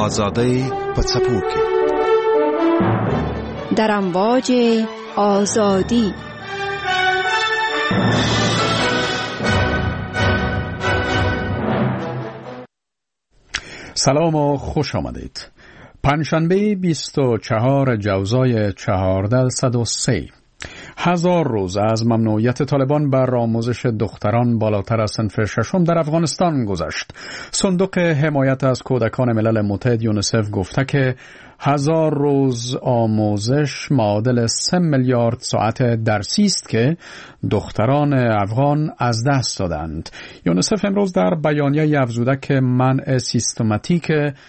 آزادی په څپو کې در امواج آزادی. سلام و خوش آمدید. پنجشنبه 24 جوزای 1403 1000 روز از ممنوعیت طالبان بر آموزش دختران بالاتر از صنف ششم در افغانستان گذشت. صندوق حمایت از کودکان ملل متحد یونیسف گفته که 1000 روز آموزش معادل 3 میلیارد ساعت درسی است که دختران افغان از دست دادند. یونیسف امروز در بیانیه افزوده که منع سیستماتیک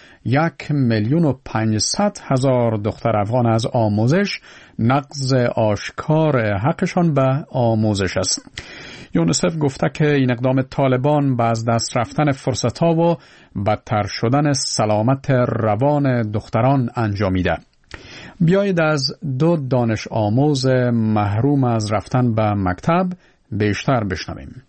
1,500,000 دختر افغان از آموزش نقض آشکار حقشان به آموزش است. یونیسف گفته که این اقدام طالبان به از دست رفتن فرصت‌ها و بدتر شدن سلامت روان دختران انجامیده. بیایید از 2 دانش آموز محروم از رفتن به مکتب بیشتر بشنویم.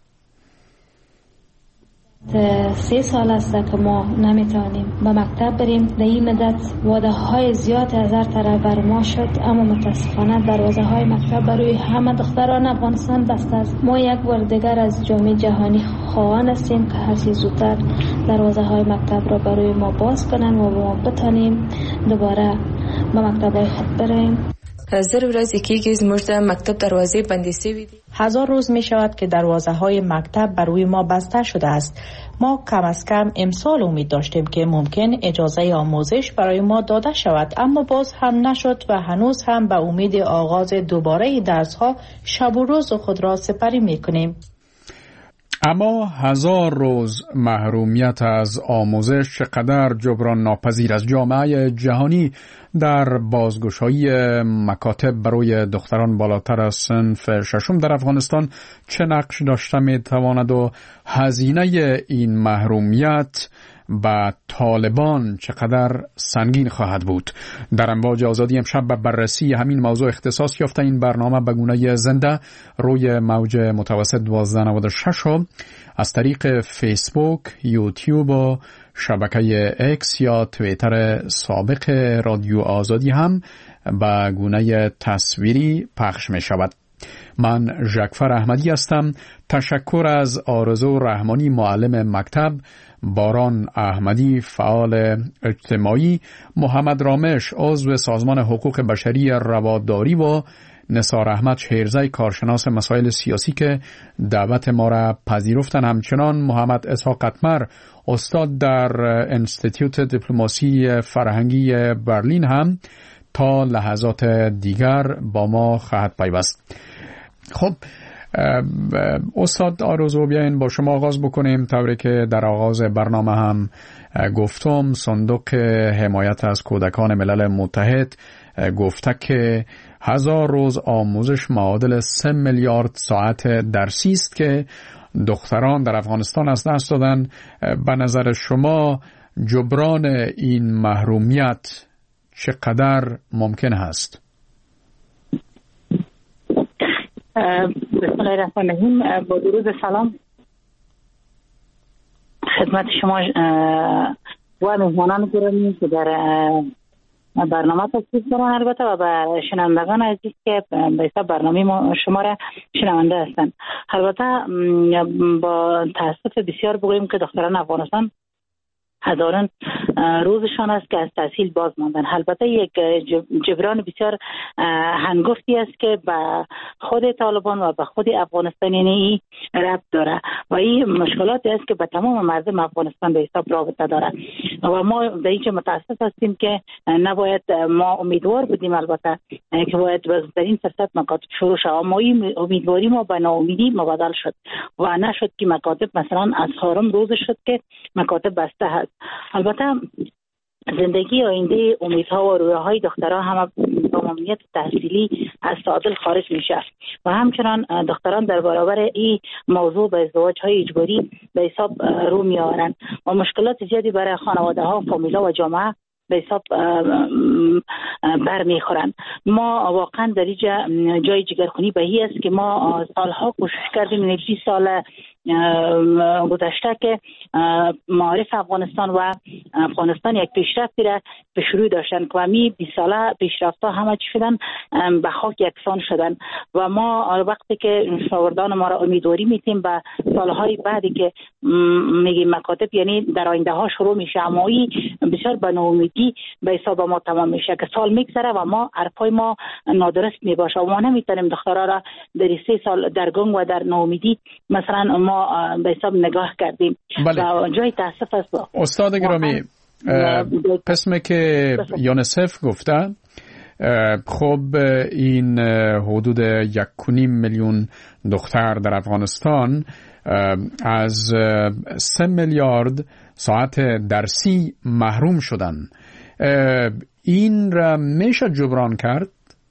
3 سال است که ما نمیتونیم به مکتب بریم. در این مدت وعده های زیاد از هر طرف بر ما شد، اما متاسفانه دروازه های مکتب برای همه دختران افغانستان بسته است. ما یک بار دیگر از جامعه جهانی خواهان هستیم که هر چه زودتر دروازه های مکتب را برای ما باز کنند و ما بتانیم دوباره به مکتب های خود بریم. هزار ورځې کېږي زموږ د مکتب دروازې بندې شوې دي. 1000 روز می شود که دروازه های مکتب بر روی ما بسته شده است. ما کم از کم امسال امید داشتیم که ممکن اجازه آموزش برای ما داده شود، اما باز هم نشد و هنوز هم به امید آغاز دوباره درس ها شب و روز خود را سپری می کنیم. اما 1000 روز محرومیت از آموزش چقدر جبران ناپذیر از جامعه جهانی در بازگشایی مکاتب برای دختران بالاتر از صنف ششم در افغانستان چه نقش داشته می تواند و هزینه این محرومیت با طالبان چقدر سنگین خواهد بود؟ در امواج آزادی امشب به بررسی همین موضوع اختصاص یافته این برنامه به گونه زنده روی موج متوسط 1296 از طریق فیسبوک، یوتیوب و شبکه اکس یا توییتر سابق رادیو آزادی هم به گونه تصویری پخش می شود. من ژکفر احمدی هستم. تشکر از آرزو رحمانی معلم مکتب، باران احمدی فعال اجتماعی، محمد رامش عضو سازمان حقوق بشری رواداری و نثار احمد شیرزی کارشناس مسائل سیاسی که دعوت ما را پذیرفتند. همچنان محمد اسحاق قطمر استاد در انستیتیوت دیپلماسی فرهنگی برلین هم تا لحظات دیگر با ما خواهد پیوست. خب استاد آرزو، بیاین با شما آغاز بکنیم. طوری که در آغاز برنامه هم گفتم، صندوق حمایت از کودکان ملل متحد گفته که 1000 روز آموزش معادل 3 میلیارد ساعت درسی است که دختران در افغانستان از دست دادن. به نظر شما جبران این محرومیت چقدر ممکن هست؟ بسم الله الرحمن الرحیم. با درود سلام خدمت شما و مهمانان گرامی که در برنامه تشریف دارن، البته و به شنوندگان عزیز که به حساب برنامه شما را شنونده هستند. البته با تاسف بسیار بگوییم که دختران افغانستان هزاران روزشان است که از تحصیل باز ماندن. البته یک جبران بسیار هنگفتی است که به خود طالبان و به خود افغانستانی ربط داره و این مشکلاتی است که به تمام مردم افغانستان به حساب رابطه داره و ما در اینجا متاسف هستیم که نباید، ما امیدوار بودیم البته که باید بزرگترین فرصت مکاتب شروع شد، اما این امیدواری ما به ناامیدی مبادل شد و نشد که مکاتب مثلا از چهارم روز شد که مکاتب بسته هست. البته زندگی آینده امیدها و رویاهای دختران هم با ممنوعیت تحصیلی از تعادل خارج میشه و همچنان دختران در برابر این موضوع به ازدواج‌های اجباری به حساب رو میآورند و مشکلات زیادی برای خانواده‌ها، فامیل‌ها و جامعه به حساب برمیخورند. ما واقعا در اینجا جای جگرخونی به این است که ما سالها کوشش کردیم، 20 سال گذشته که معارف افغانستان و افغانستان یک پیشرفتی را به شروع داشتن که می 20 ساله پیشرفت‌ها همه چی شدن به خاک یکسان شدن و ما وقتی که شاگردان ما را امیدواری میتیم به سالهای بعدی که میگیم مکاتب یعنی در آینده ها شروع میشه، اما این بسیار به ناامیدی به حساب ما تمام میشه که سال میگذره و ما حرفای ما نادرست میباشه و ما نمیتونیم دخترها را در 3 سال در گنگ و در ناامیدی مثلا ما به حساب نگاه کردیم. بله. و جای تاسف است. استاد گرامی، قسمی که یونیسف گفته خب این حدود 1.5 میلیون دختر در افغانستان از 3 میلیارد ساعت درسی محروم شدن. این را میشه جبران کرد؟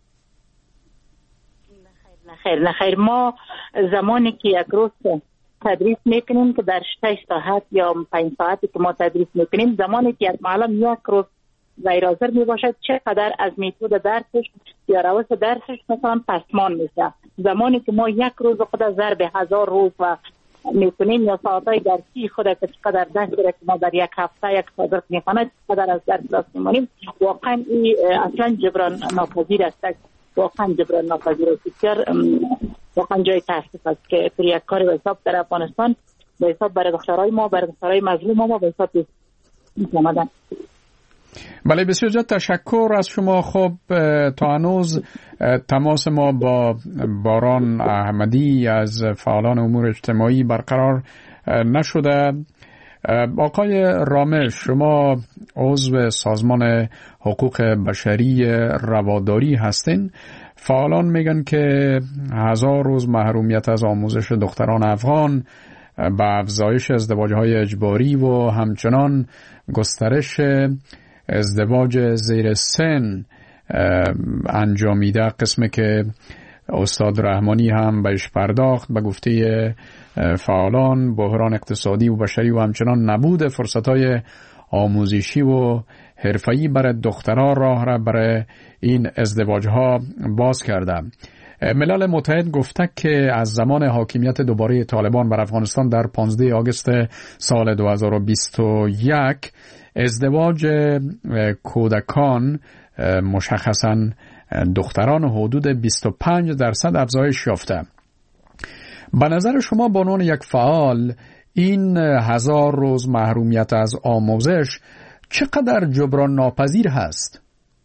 نخیر ما زمانی که یک روز تدریس میکنیم که در 6 ساعت یا 5 ساعتی که ما تدریس میکنیم، زمانی که یک معلم یک روز غیر حاضر میباشد چقدر از میتود درسش یا روش درسش مثلا پسمان میشه. زمانی که ما یک روز خود ضرب 1000 روز و میکنیم یا ساعتهای درسی خود که چقدر درس داره که ما در یک هفته یک ساعت میخواند چقدر از درس درس میمانیم، واقعا این اصلا جبران ناپذیر است. واقعا جبران ناپذیر است. واقعا جای تاسف است که پر یک کار به حساب در افغانستان به حساب برای دخترای ما، برای دخترای مظلوم ما به حساب می‌آمدن. بله، بسیار زیاد تشکر از شما. خب تا هنوز تماس ما با باران احمدی از فعالان امور اجتماعی برقرار نشده. آقای رامش، شما عضو سازمان حقوق بشری رواداری هستین. فعالان میگن که 1000 روز محرومیت از آموزش دختران افغان به افزایش ازدواج‌های اجباری و همچنان گسترش ازدواج زیر سن انجامیده. قسمی که استاد رحمانی هم بهش پرداخت. به گفته فعالان بحران اقتصادی و بشری و همچنان نبود فرصت‌های آموزشی و حرفه‌ای برای دختران راه را برای این ازدواج‌ها باز کرده. ملل متحد گفته که از زمان حاکمیت دوباره طالبان بر افغانستان در 15 آگوست سال 2021 ازدواج کودکان مشخصاً دختران حدود 25% افزایش یافته. به نظر شما به عنوان یک فعال این 1000 روز محرومیت از آموزش چقدر جبران ناپذیر هست؟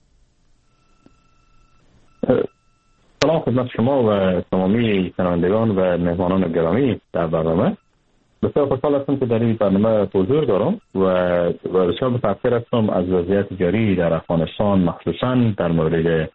سلام خدمت شما و تمامی شنوندگان و مهمانان گرامی در برنامه. بسیار خوشحال هستم که در این برنامه حضور دارم و بسیار متأثر هستم از وضعیت جاری در افغانستان، مخصوصا در مورد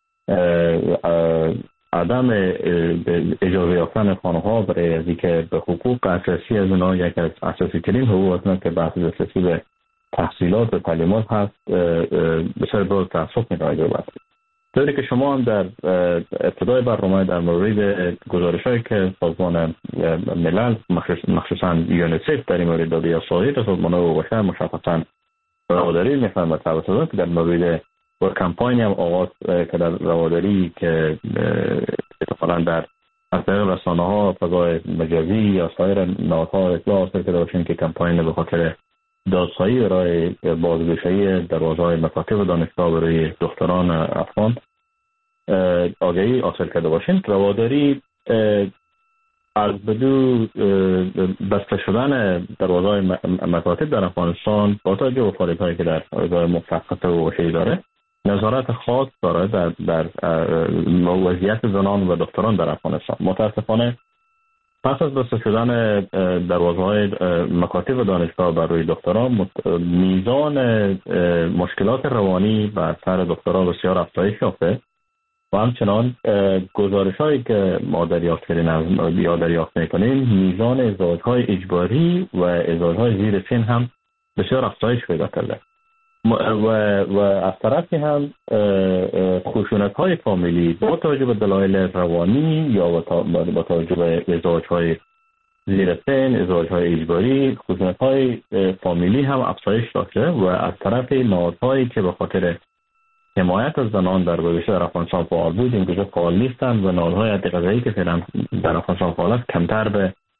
عدم اجازه یافتن خانه‌ها برای از اینکه به حقوق اساسی از اونها یک از اساسی ترین حقوق هستند که بحث دسترسی به تحصیلات و تعلیمات هست بسیار باز تأسف می‌دهد. طوری که شما هم در ابتدای برنامه در مورد گزارش‌هایی که سازمان ملل مخصوصاً یونیسف در این مورد داده یا سایر سازمان‌های بشر مشخصاً رواداری می‌فرماید توسط که در مورد و کمپانی هم آغاز که در رواداری که اتفاقاً در از طریق رسانه‌ها، فضای مجازی یا سایر نهادها اطلاع حاصل کرده باشیم که کمپانی به خاطر دادخواهی برای بازگشایی دروازه‌های مکاتب دانشگاه برای دختران افغان آگهی حاصل کرده باشیم. رواداری از بدو بسته شدن دروازه‌های مکاتب در افغانستان با توجه به فعالیت‌هایی که در حوزه متخصص و حوزه‌ای داره نظارت خاص داره در وضعیت زنان و دختران در افغانستان. متاسفانه پس از بسته شدن دروازه‌های مکاتب دانشگاه بر روی دختران میزان مشکلات روانی بر سر دختران بسیار افزایش یافته و همچنان گزارش‌هایی که ما دریافت می‌کنیم میزان ازدواج‌های اجباری و ازدواج‌های زیر سن هم بسیار افزایش پیدا کرده و از طرفی هم خشونت‌های فامیلی با توجه به دلایل روانی یا با توجه به ازدواج‌های زیر سن، ازدواج‌های اجباری، خشونت‌های فامیلی هم افزایش یافته و از طرف نهادهایی که به خاطر حمایت از زنان در گذشته در افغانستان فعال بود این گذشته فعال نیستند و نهادهای حقوق قضایی که فعلا در افغانستان فعال است کمتر به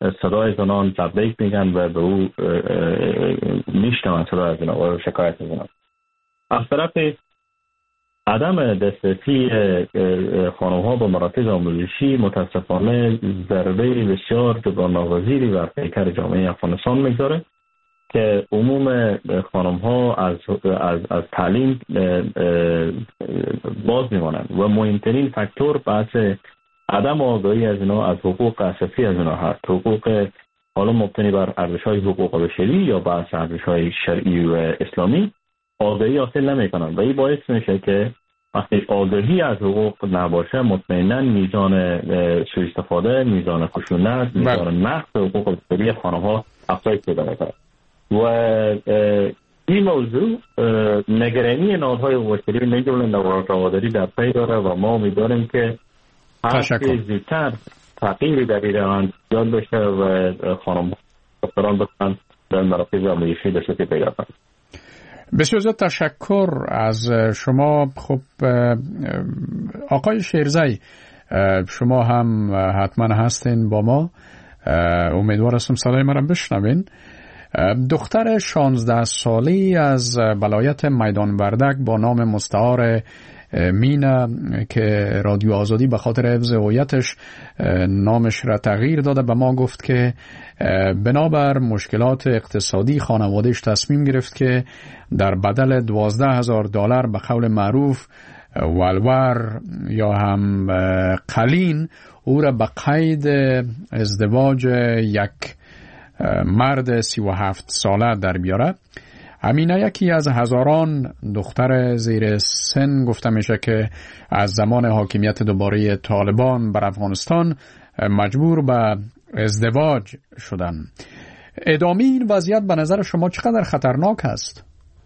صدای زنان تبلیغ میگن و به او میشنون صدای زنان و شکایت میکنن. از طرف عدم دسترسی خانم‌ها به مراکز آموزشی متاسفانه ضربه بسیار جبران‌ناپذیری بر پیکر جامعه افغانستان میگذاره که عموم خانم‌ها از تعلیم باز میمانند و مهمترین فاکتور بحث عدم آگاهی از اینا از حقوق اساسی از اینا هست. حقوق حالا مبتنی بر ارزش‌های حقوق بشری یا بحث ارزش‌های شرعی و اسلامی آگاهی حاصل نمی‌کنند و این باعث میشه که وقتی آگاهی از حقوق نباشه مطمئنا میزان سوء استفاده، میزان خشونت، میزان نقض حقوق بشری خانم‌ها افزایش پیدا می‌کنه. و این موضوع نگرانی نهادهای حقوق بشری می‌جمله نوادری در پی داره و ما امیدواریم که هر زودتر تغییری در ایران ایجاد بشه و خانم‌ها دختران بتوانند در مراکز آموزشی دسترسی پیدا کنند. بسیار زیاد تشکر از شما. خب آقای شیرزی، شما هم حتما هستین با ما، امیدوار هستم صدای مرا بشنوین. دختر 16 سالی از ولایت میدان وردک با نام مستعار مینا که رادیو آزادی به خاطر حفظ هویتش نامش را تغییر داده به ما گفت که بنابر مشکلات اقتصادی خانوادهش تصمیم گرفت که در بدل $12,000 به قول معروف ولور یا هم قلین او را به قید ازدواج یک مرد 37 ساله در بیاره. امینه یکی از هزاران دختر زیر سن گفته میشه که از زمان حاکمیت دوباره طالبان بر افغانستان مجبور به ازدواج شدن. ادامه این وضعیت به نظر شما چقدر خطرناک است؟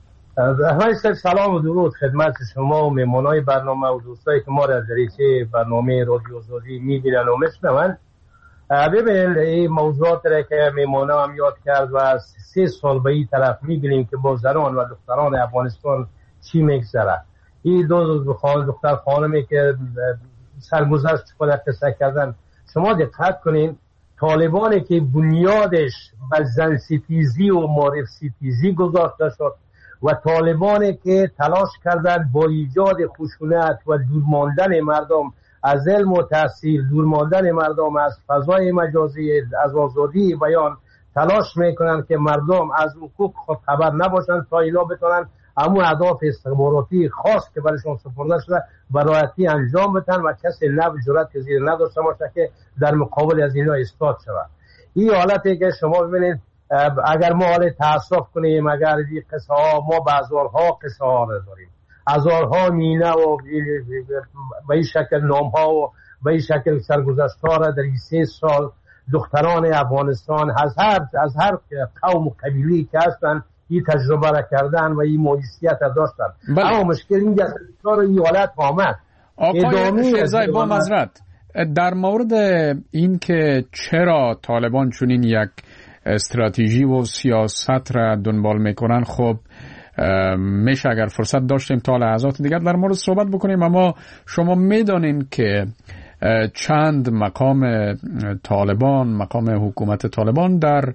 سلام و درود خدمت شما و مهمانای برنامه و دوستایی که ما را از دریچه برنامه رادیو آزادی میبینن و میشنون. ببینید این موضوعات را که میمانه هم یاد کرد و از 3 سال به این طرف میبینیم که با زنان و دختران افغانستان چی میگذره. این دو دختر خانمی که سرگذشت خود قصه کردن، شما دقت کنین طالبانی که بنیادش به زن ستیزی و معرف ستیزی گذاشته شد و طالبانی که تلاش کردن با ایجاد خشونت و دور ماندن مردم از علم و تحصیل، دور ماندن مردم از فضای مجازی، از آزادی بیان، تلاش میکنن که مردم از حقوق خود خبر نباشن تا اینا بتونن همون اهداف استخباراتی خاص که برایشون سپرده شده برایتی انجام بدن و کسی جرأت زیر نداشته باشه که در مقابل از اینا ایستاد شود. این حالتی که شما ببینید اگر ما حال تأسف کنیم، اگر این قصه ها ما به هزارها قصه ها داریم، هزارها مینه و به این شکل نام ها و به این شکل سرگذشت ها را در این 3 سال دختران افغانستان از هر قوم و قبیلی که هستن این تجربه را کردن و این موجودیت را داشتن. اما مشکل این است که این حالت آمد. آقای شیرزی با معذرت در مورد این که چرا طالبان چنین یک استراتژی و سیاست را دنبال میکنن، خب میشه اگر فرصت داشتیم تا لحظات دیگر در مورد صحبت بکنیم، اما شما میدانین که چند مقام طالبان، مقام حکومت طالبان در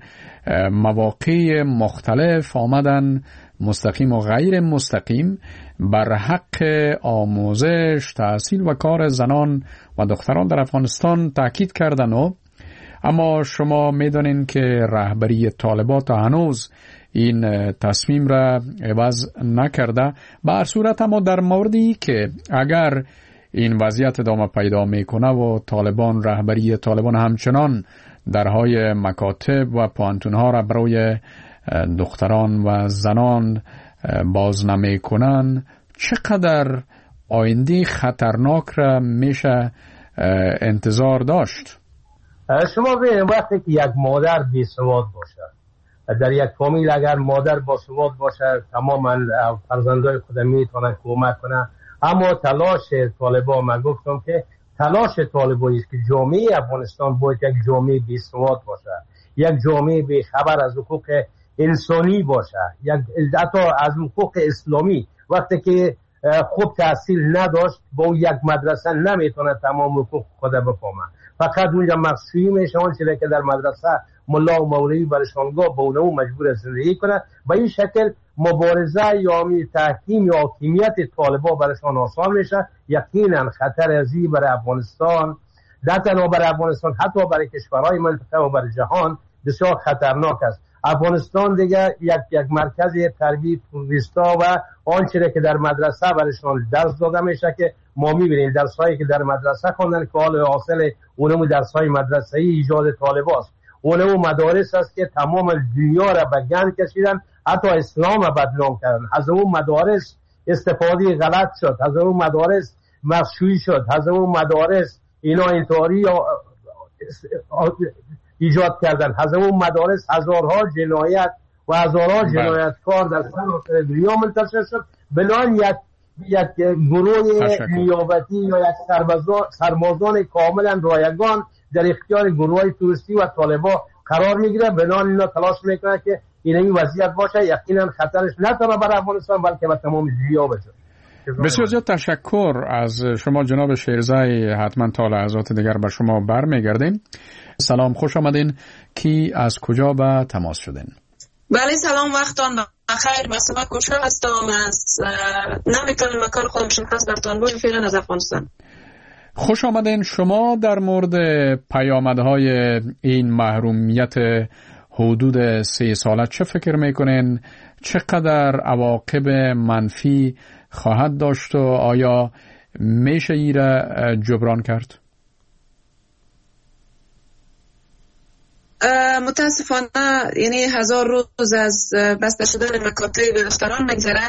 مواقع مختلف آمدن مستقیم و غیر مستقیم بر حق آموزش، تحصیل و کار زنان و دختران در افغانستان تاکید کردن و اما شما میدانین که رهبری طالبان تا هنوز این تصمیم را عوض نکرده. به هر صورت اما در موردی که اگر این وضعیت ادامه پیدا میکنه و طالبان، رهبری طالبان همچنان درهای مکاتب و پانتونها را برای دختران و زنان باز نمیکنن، چقدر آینده خطرناک را میشه انتظار داشت؟ شما ببینید وقتی که یک مادر بی‌سواد باشه، در یک فامیل اگر مادر با سواد باشه تماما فرزندای خود میتونن کمک کنن. اما تلاش طالبان، من گفتم که تلاش طالبان است که جامعه افغانستان باید یک جامعه بی‌سواد باشه، یک جامعه بی خبر از حقوق انسانی باشه، یک حتی از حقوق اسلامی. وقتی که خوب تحصیل نداشت با یک مدرسه نمیتونه تمام حقوق خود بفهمه. فقط اونجا مخصوصی میشه آن چیزی که در مدرسه ملا و مولوی برشان گفت به اونو مجبور زندگی کنه. به این شکل مبارزه یا تحکیم یا حاکمیت طالبان برشان آسان میشه. یقینا خطر ازی برای افغانستان، نه تنها برای افغانستان، حتی برای کشورهای منطقه و برای جهان بسیار خطرناک است. افغانستان دیگه یک مرکز تربیت توریستا و آنچه که در مدرسه برشان درس داده میشه که ما میبینیم درسایی که در مدرسه خوندن که حال حاصل اونم درسای مدرسه‌ای ایجاد طالباست. اونم مدارس است که تمام دنیا را به گند کشیدن، حتی اسلام را بدنام کردن. از اون مدارس استفاده غلط شد، از اون مدارس مخشویی شد، از اون مدارس اینا انتحاری ایجاد کردن، از اون مدارس هزارها جنایت و هزارها جنایتکار در سراسر دنیا منتشر شد. بنان یک گروه نیابتی یا یک سربازان کاملا رایگان در اختیار گروه توریستی و طالبان قرار میگیره. بنان اینا تلاش میکنه که این وضعیت باشه. یقینا خطرش نه تنها برای افغانستان بلکه به تمام دنیا باشه. بسیار زیاد تشکر از شما جناب شیرزای. حتما تا لحظات دیگر به شما برمیگردیم. سلام، خوش آمدین. کی از کجا به تماس شدین؟ بله سلام، وقتان بخیر. مسئله کشا هستم از نمیتونم مکان خودم شنخص در تانبوی فعلا از افغانستان. خوش آمدین. شما در مورد پیامدهای این محرومیت حدود 3 ساله چه فکر میکنین؟ چقدر عواقب منفی خواهد داشت و آیا میشه ای را جبران کرد؟ متاسفانه یعنی 1000 روز از بسته شدن مکاتب و دفتران نگذره،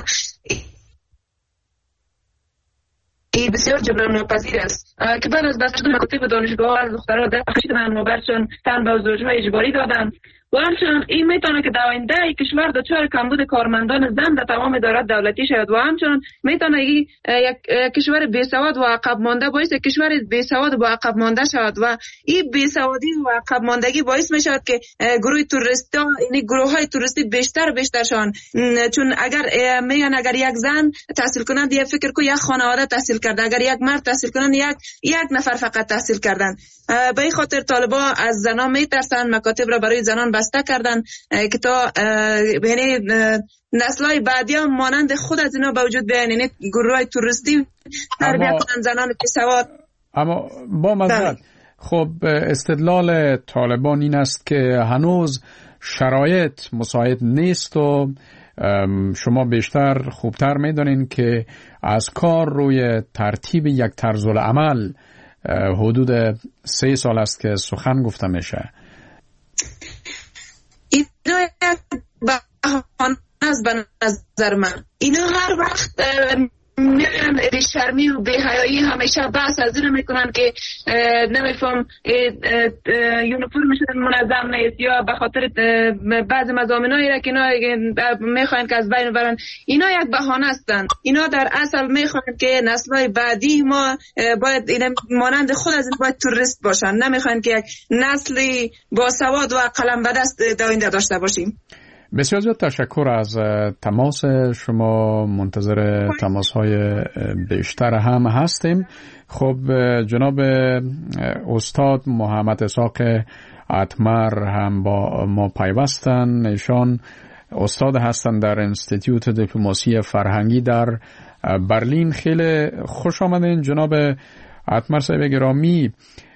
این بسیار جبران ناپذیر است که بعد از بسته شدن مکاتب و دانشگاه از دختران در کشیدن و برشان تن به زوجهای اجباری دادن و همچنان این میتونه که در آینده کشور دچار کمبود کارمندان زن در تمام ادارات دولتی شود و همچنان میتونه یک کشور بیسواد و عقب مانده باعث کشور بیسواد و عقب مانده شود و این بیسوادی و عقب ماندگی باعث میشود که گروه توریستا، یعنی گروه های توریستی بیشتر شون. چون اگر میگن اگر یک زن تحصیل کنند یک فکر کو یک خانواده تحصیل کرده، اگر یک مرد تحصیل کنند یک نفر فقط تحصیل کردن. به این خاطر طالبان از زنان میترسن، مکاتب را برای زنان بسته کردن که تا یعنی نسل‌های بعدی هم مانند خود از اینا به وجود بیاین، یعنی گروه توریستی تربیت کنن زنان بیسواد. اما با مزد خب استدلال طالبان این است که هنوز شرایط مساعد نیست و شما بیشتر خوبتر میدونین که از کار روی ترتیب یک طرز العمل حدود 3 سال است که سخن گفته میشه. اینا یک بحانه است به نظر من. اینا هر وقت میگن شرمی و بی‌حیایی همیشه بحث از این میکنن که نمیفهم یونیفرمشون منظم نیست یا به خاطر بعض مضامینایی را که اینا میخواین که از بین برن. اینا یک بهانه هستند. اینا در اصل میخواین که نسل‌های بعدی ما باید مانند خود از این باید توریست باشن، نمیخواین که یک نسلی با سواد و قلم به دست آینده داشته باشیم. بسیار زیاد تشکر از تماس شما. منتظر تماس‌های بیشتر هم هستیم. خب جناب استاد محمد اسحاق اتمر هم با ما پیوستن. ایشان استاد هستند در انستیتیوت دیپلماسی فرهنگی در برلین. خیلی خوش آمدین جناب اتمر صاحب گرامی.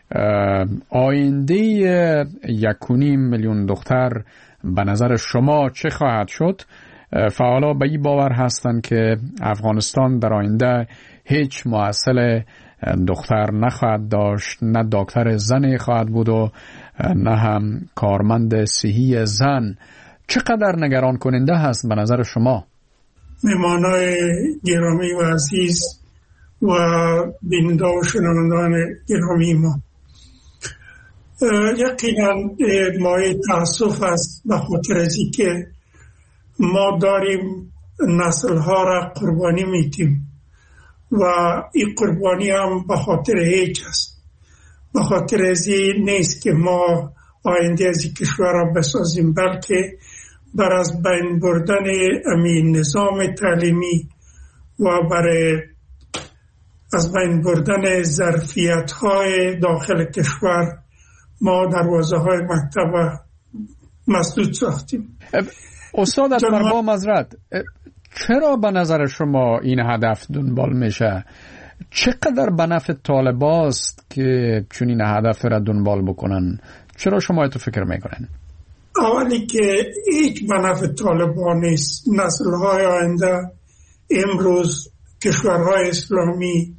آینده 1.5 میلیون دختر به نظر شما چه خواهد شد؟ فعالا به این باور هستند که افغانستان در آینده هیچ مؤثل دختر نخواهد داشت، نه دکتر زنی خواهد بود و نه هم کارمند صحی زن. چقدر نگران کننده هست به نظر شما؟ مهمانای گرامی و عزیز و بیننده و شنوندگان گرامی ما، یقینا مایه تأسف است به خاطر از اینکه ما داریم نسل‌ها را قربانی میتیم و این قربانی هم به خاطر هیچ است. به خاطر از این نیست که ما آینده از این کشور را بسازیم، بلکه بر از بین بردن امین نظام تعلیمی و برای از بین بردن ظرفیت‌های داخل کشور ما دروازه‌های مکتب مسدود ساختیم. استاد از با مزرد، چرا به نظر شما این هدف دنبال میشه؟ چقدر به نفع طالباست که چنین هدف را دنبال بکنن؟ چرا شما تو فکر میکنن؟ اولی که هیچ به نفع طالبان نیست. نسل‌های آینده امروز کشورهای اسلامی،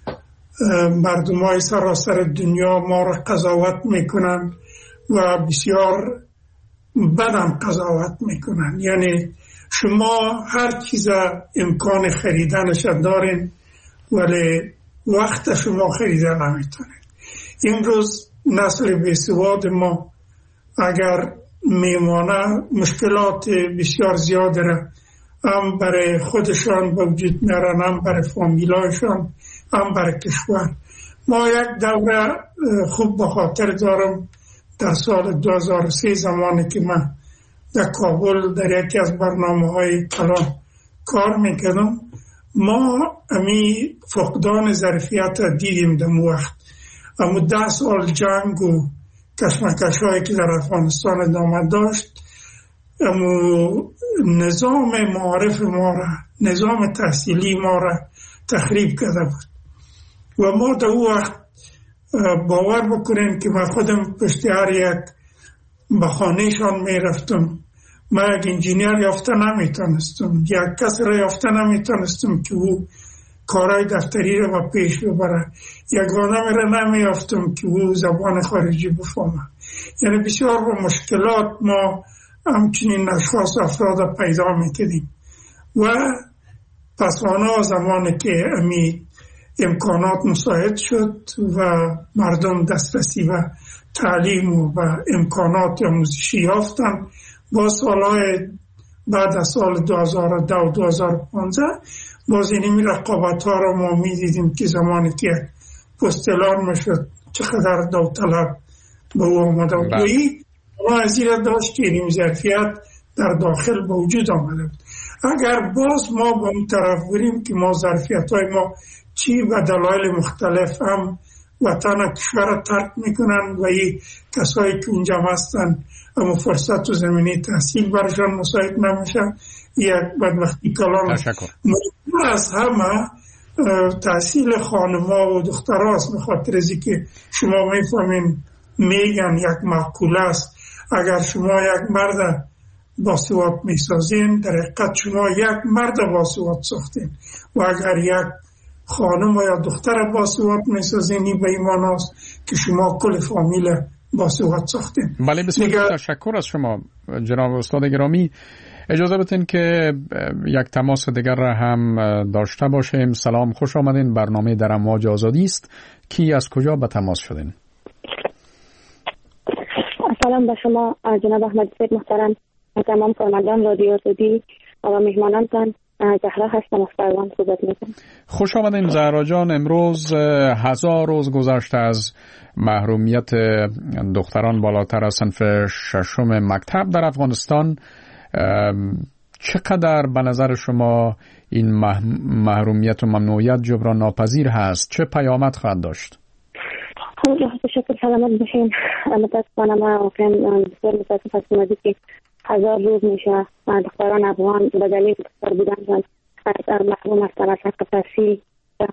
مردمای سراسر دنیا ما را قضاوت میکنن و بسیار بدم قضاوت میکنن. یعنی شما هر چیز امکان خریدنش دارین ولی وقت شما خریدن نمیتونین. امروز نسل بیسواد ما اگر میمانه مشکلات بسیار زیاد را هم برای خودشان به وجود میارن، هم برای فامیلایشان، هم برای کشور. ما یک دوره خوب به خاطر دارم در سال 2003 زمانی که من در کابل در یکی از برنامه‌های کلان کار میکردم، ما امی فقدان ظرفیت دیدیم در وقت. اما 10 سال جنگ و کشمکش‌هایی که در افغانستان ادامه داشت، اما نظام معارف ما را، نظام تحصیلی ما را تخریب کرده بود و ما در وقت باور بکنیم که من خودم پشت هر یک به خانهشان می رفتم. من یک انجینیر یافته نمیتونستم، یک کس را یافته نمیتونستم که او کارهای دفتری را پیش ببره. یگانه می را نمیافتم که او زبان خارجی بفهمه. یعنی بسیار با مشکلات ما همچنین اشخاص افراد پیدا میکردیم و پس آنها زمانی که امی امکانات مساعد شد و مردم دسترسی و تعلیم و امکانات آموزشی یافتن، با سالهای بعد از سال 2010 و 2015 باز اینمی رقابت ها را ما میدیدیم که زمانی که پستلان میشد چقدر داوطلب به او آمده بود. ما از این را داشت که این ظرفیت در داخل به وجود آمده بود. اگر باز ما به اون طرف بریم که ما ظرفیت های ما چی و دلایل مختلف هم وطن کشور را ترک میکنن و این کسایی که اونجا هستن اما فرصت و زمینه تحصیل برشان مساعد نمیشه، یک بدبختی کلان. مهمتر از همه تحصیل خانم‌ها و دختراست، به خاطر از که شما میفهمین میگن یک مقوله است اگر شما یک مرد باسواد میسازین در حقیقت شما یک مرد باسواد ساختین و اگر یک خانم یا دختر باسواد میسازین این به ایمان است که شما کل فامیل باسواد ساختین. بله، بسیار تشکر از شما جناب استاد گرامی. اجازه بدین که یک تماس دیگر را هم داشته باشیم. سلام، خوش آمدین. برنامه در امواج آزادی است. کی از کجا به تماس شدین؟ سلام به شما جناب احمد سید محترم، تمام کارمندان رادیو آزادی و مهمانانتان. زهرا هستم از فرمان صحبت میکنم. خوش آمدین زهرا جان. امروز 1000 روز گذشته از محرومیت دختران بالاتر از صنف 6 مکتب در افغانستان. چقدر به نظر شما این محرومیت و ممنوعیت جبران ناپذیر هست؟ چه پیامد خواهد داشت؟ تشکر، سلامت باشین. متاسفانه ما واقعا بسیار متاسف هستیم که 1000 روز میشه دختران افغان به دلیل دختر بودن محروم هستند از حق تحصیل.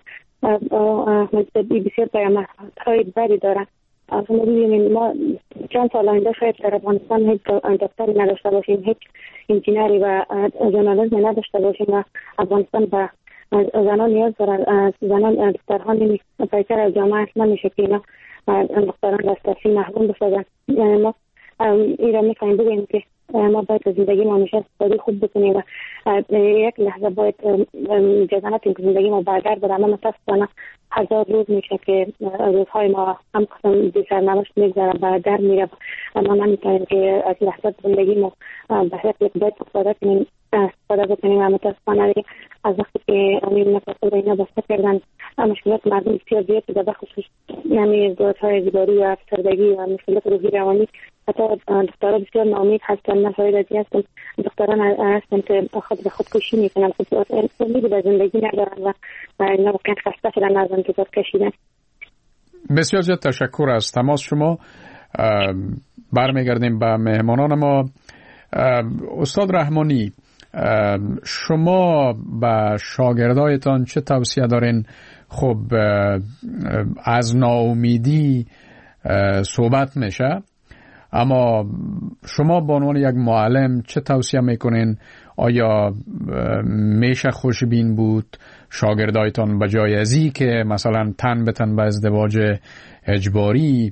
بسیار پیامدهای بدی دارن. شما ببینید ما چند سال آینده شاید در افغانستان هیچ دکتری نداشته باشیم، هیچ انجینری و ژورنالیسم نداشته باشیم و افغانستان به زنان نیاز دارد. زنان دختران پیکر از جامعه اصلا نمیشه که اینا دختران دسترسی محروم بسازن. ما این را میخواییم بگیم که ما باید زندگی ما همیشه استفاده خوب بکنیم و یک لحظه باید اجازه ندیم که زندگی ما برگرد بره. اما متاسفانه 1000 روز میشه که روزهای ما هم قسم بی سرنوشت میگذره و در میره و ما نمیتونیم که از لحظات زندگی ما به حقیقت باید استفاده بکنیم و متاسفانه از وقتی که امیر مفاصل اینا بسته کردن مشکلات مردم بسیار زیاد شده، به خصوص ازدواج‌های اجباری و افسردگی و مشکلات روحی روانی حتی دخترها بسیار ناامید هستن، نفایدتی هستن، دختران هستن که خود به خودکشی میکنن، امید به زندگی ندارن و اینا واقعا خسته شدن از انتظار کشیدن. بسیار زیاد تشکر از تماس شما. برمیگردیم به مهمانان ما. استاد رحمانی، شما به شاگردایتان چه توصیه دارین؟ خب از ناامیدی صحبت میشه، اما شما به عنوان یک معلم چه توصیه میکنین؟ آیا میشه خوشبین بود شاگردایتان به جای ازی که مثلا تن به تن به ازدواج اجباری،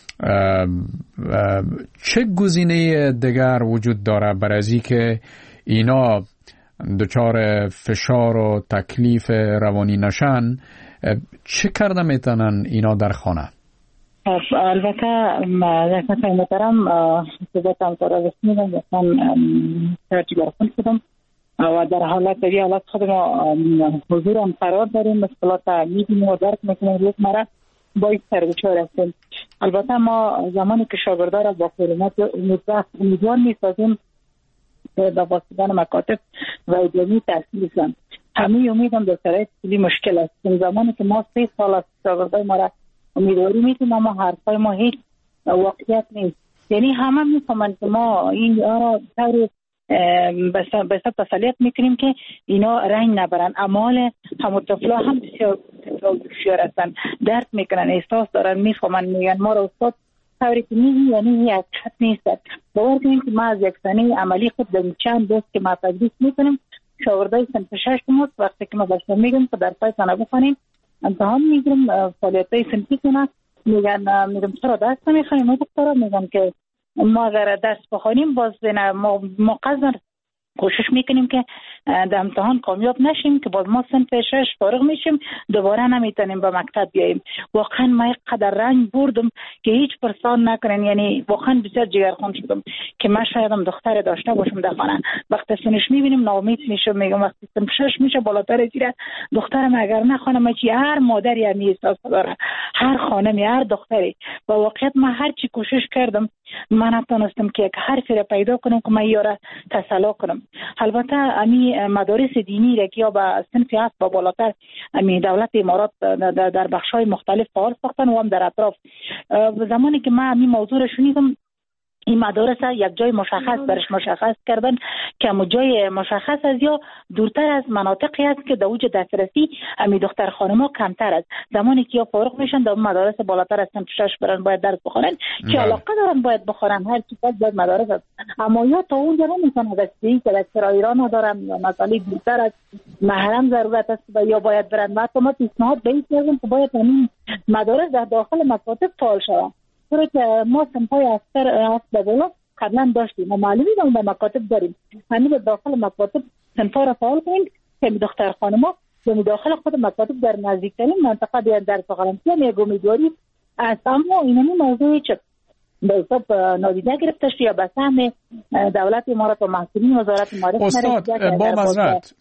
چه گزینه دیگر وجود داره برای ازی که اینا دچار فشار و تکلیف روانی نشن؟ چه کرده میتونن اینا در خانه؟ البته رحمت محترم صحبتم تو را رسمیدم، مثلا ترجیح برخون شدم و در حالت خود ما حضورم قرار داریم، مشکلات میدیم و درک میکنیم، روز مرا باید سرگوچار هستیم. البته ما زمانی که شاگردا را با حرمت امیدوار میسازیم به واسطه مکاتب و ادیانی تحصیل کنند. همه امیدم در شرایط خیلی مشکل است. زمانی که ما 3 سال از شاگردای ما را امیدواری میتونیم، اما حرفای ما هیچ واقعیت نیست. یعنی همه میفهمند که ما این را طور به تسلیت میکنیم که اینا رنگ نبرن. اعمال همون طفلا هم بسیار هستن، درد میکنن، احساس دارن، میفهمن، میگن ما را استاد طوری که میگی یعنی یک حد نیست. باور کنیم که ما از یک سنه عملی خود در چند دوست که ما تدریس میکنیم، شاگردای صنف 6 ماست، وقتی که ما باشون میگیم که در پای سنه بخونیم امتحان میگیریم فعالیتای صنفی کنن، میگم چرا درس نمیخونیم؟ ما دکترا میگم که ما اگر درس بخونیم باز ما قصداً کوشش میکنیم که در امتحان کامیاب نشیم که باز ما صنف 6 فارغ میشیم، دوباره نمیتونیم به مکتب بیاییم. واقعا ما قدر رنج بردم که هیچ پرسان نکنن. یعنی واقعا بسیار جگرخون شدم که من شایدم دختر داشته باشم در خانه. وقتی سنش میبینیم ناامید میشم، میگم وقتی صنف 6 میشه بالاتر زیره دخترم اگر نخونه ما چی، هر مادری همی احساس داره، هر خانمی، هر دختری. با واقعیت من هر چی کوشش کردم من نتونستم که یک حرفی را پیدا کنم که من یاره تسلا کنم. البته امی مدارس دینی را که یا به صنف هست با بالاتر امی دولت امارات در بخش‌های مختلف فعال ساختن و هم در اطراف. زمانی که من امی موضوع را شنیدم، این مدارس یک جای مشخص برش مشخص کردن که همون جای مشخص از یا دورتر از مناطقی است که در اوج دسترسی امی دختر خانم‌ها کمتر است. زمانی که یا فارغ میشن در مدارس بالاتر از صنف 6 برن باید درس بخونن که علاقه دارن باید بخونن، هر چی باید مدارس است. اما یا تا اونجا نمیتونن دستی که در کرایه ندارن یا مسئله دورتر از محرم ضرورت است و یا باید برن. و ما پیشنهاد به این کردیم که باید همین مدارس در داخل مکاتب فعال شوند. که ما صنفای اکثر به بالا قبلا داشتیم و معلومی داریم به مکاتب داریم، همین به داخل مکاتب صنفا را فعال کنیم که دختر خانم‌ها به داخل خود مکاتب در نزدیکترین منطقه بیان درس بخونن. یک امیدواری است، اما اینمی موضوعی که به حساب نادیده گرفته شد یا به سهم دولت امارات و محصولین وزارت معارف استاد با معذرت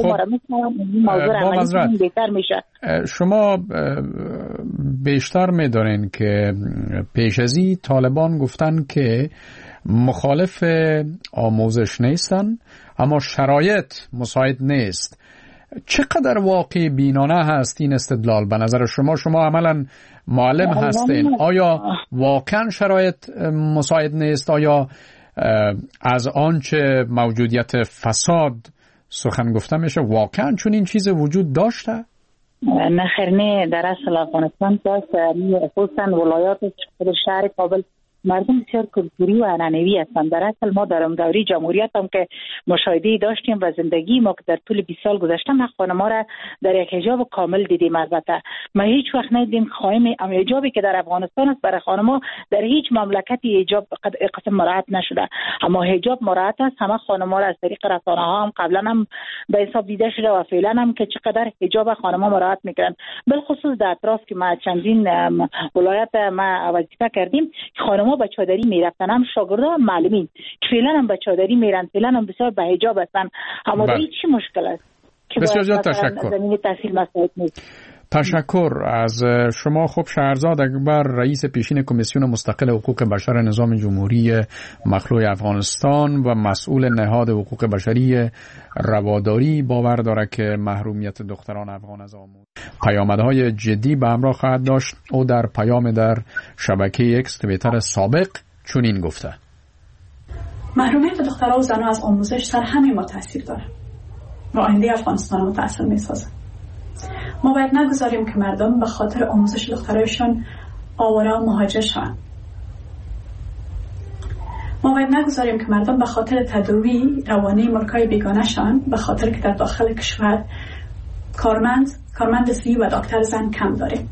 شما بیشتر می‌دانین که پیش ازی طالبان گفتن که مخالف آموزش نیستن اما شرایط مساعد نیست. چقدر واقع بینانه هست این استدلال به نظر شما؟ شما عملاً معلم هستین، آیا واقعا شرایط مساعد نیست؟ آیا از آنچه موجودیت فساد سخن گفته میشه واقعا چون این چیز وجود داشته؟ نه خیر، نه. در اصل افغانستان خصوصا ولایات شهر کابل مردم بسیار کلتوری و عنعنوی هستند. در اصل ما در دوره جمهوریت هم که مشاهده داشتیم و زندگی ما که در طول 20 سال گذشته ما خانم‌ها را در یک حجاب کامل دیدیم. البته ما هیچ وقت ندیدیم خواهیم حجابی که در افغانستان است برای خانم‌ها در هیچ مملکتی حجاب قسم مراعات نشده، اما حجاب مراعات است. همه خانم‌ها را از طریق رسانه‌ها هم قبلا هم به حساب دیده شده و فعلا هم که چقدر حجاب خانم‌ها مراعات می‌کنند. بالخصوص در اطراف که ما چندین ولایت ما وظیفه کردیم، خانم‌ها با چادری میرفتن، هم شاگردا هم معلمین که فعلا هم با چادری میرن، فعلا هم بسیار به حجاب هستن. اما این چی مشکل است که بسیار زیاد تشکر. زمین تحصیل مساعد نیست. تشکر از شما. خب شهرزاد اکبر، رئیس پیشین کمیسیون مستقل حقوق بشر نظام جمهوری مخلوع افغانستان و مسئول نهاد حقوق بشری رواداری، باور دارد که محرومیت دختران افغان از آموزش پیامدهای جدی به همراه خواهد داشت. او در پیام در شبکه اکس توییتر سابق چنین گفته: محرومیت دخترها و زنها از آموزش سر همه ما تاثیر داره و آینده افغانستان متأثر می‌سازه. ما باید نگذاریم که مردم به خاطر آموزش دخترایشان آواره و مهاجر شوند. ما باید نگذاریم که مردم به خاطر تداوی روانی ملکای بیگانه شوند، به خاطر که در داخل کشور کارمند سی و دکتر زن کم داریم.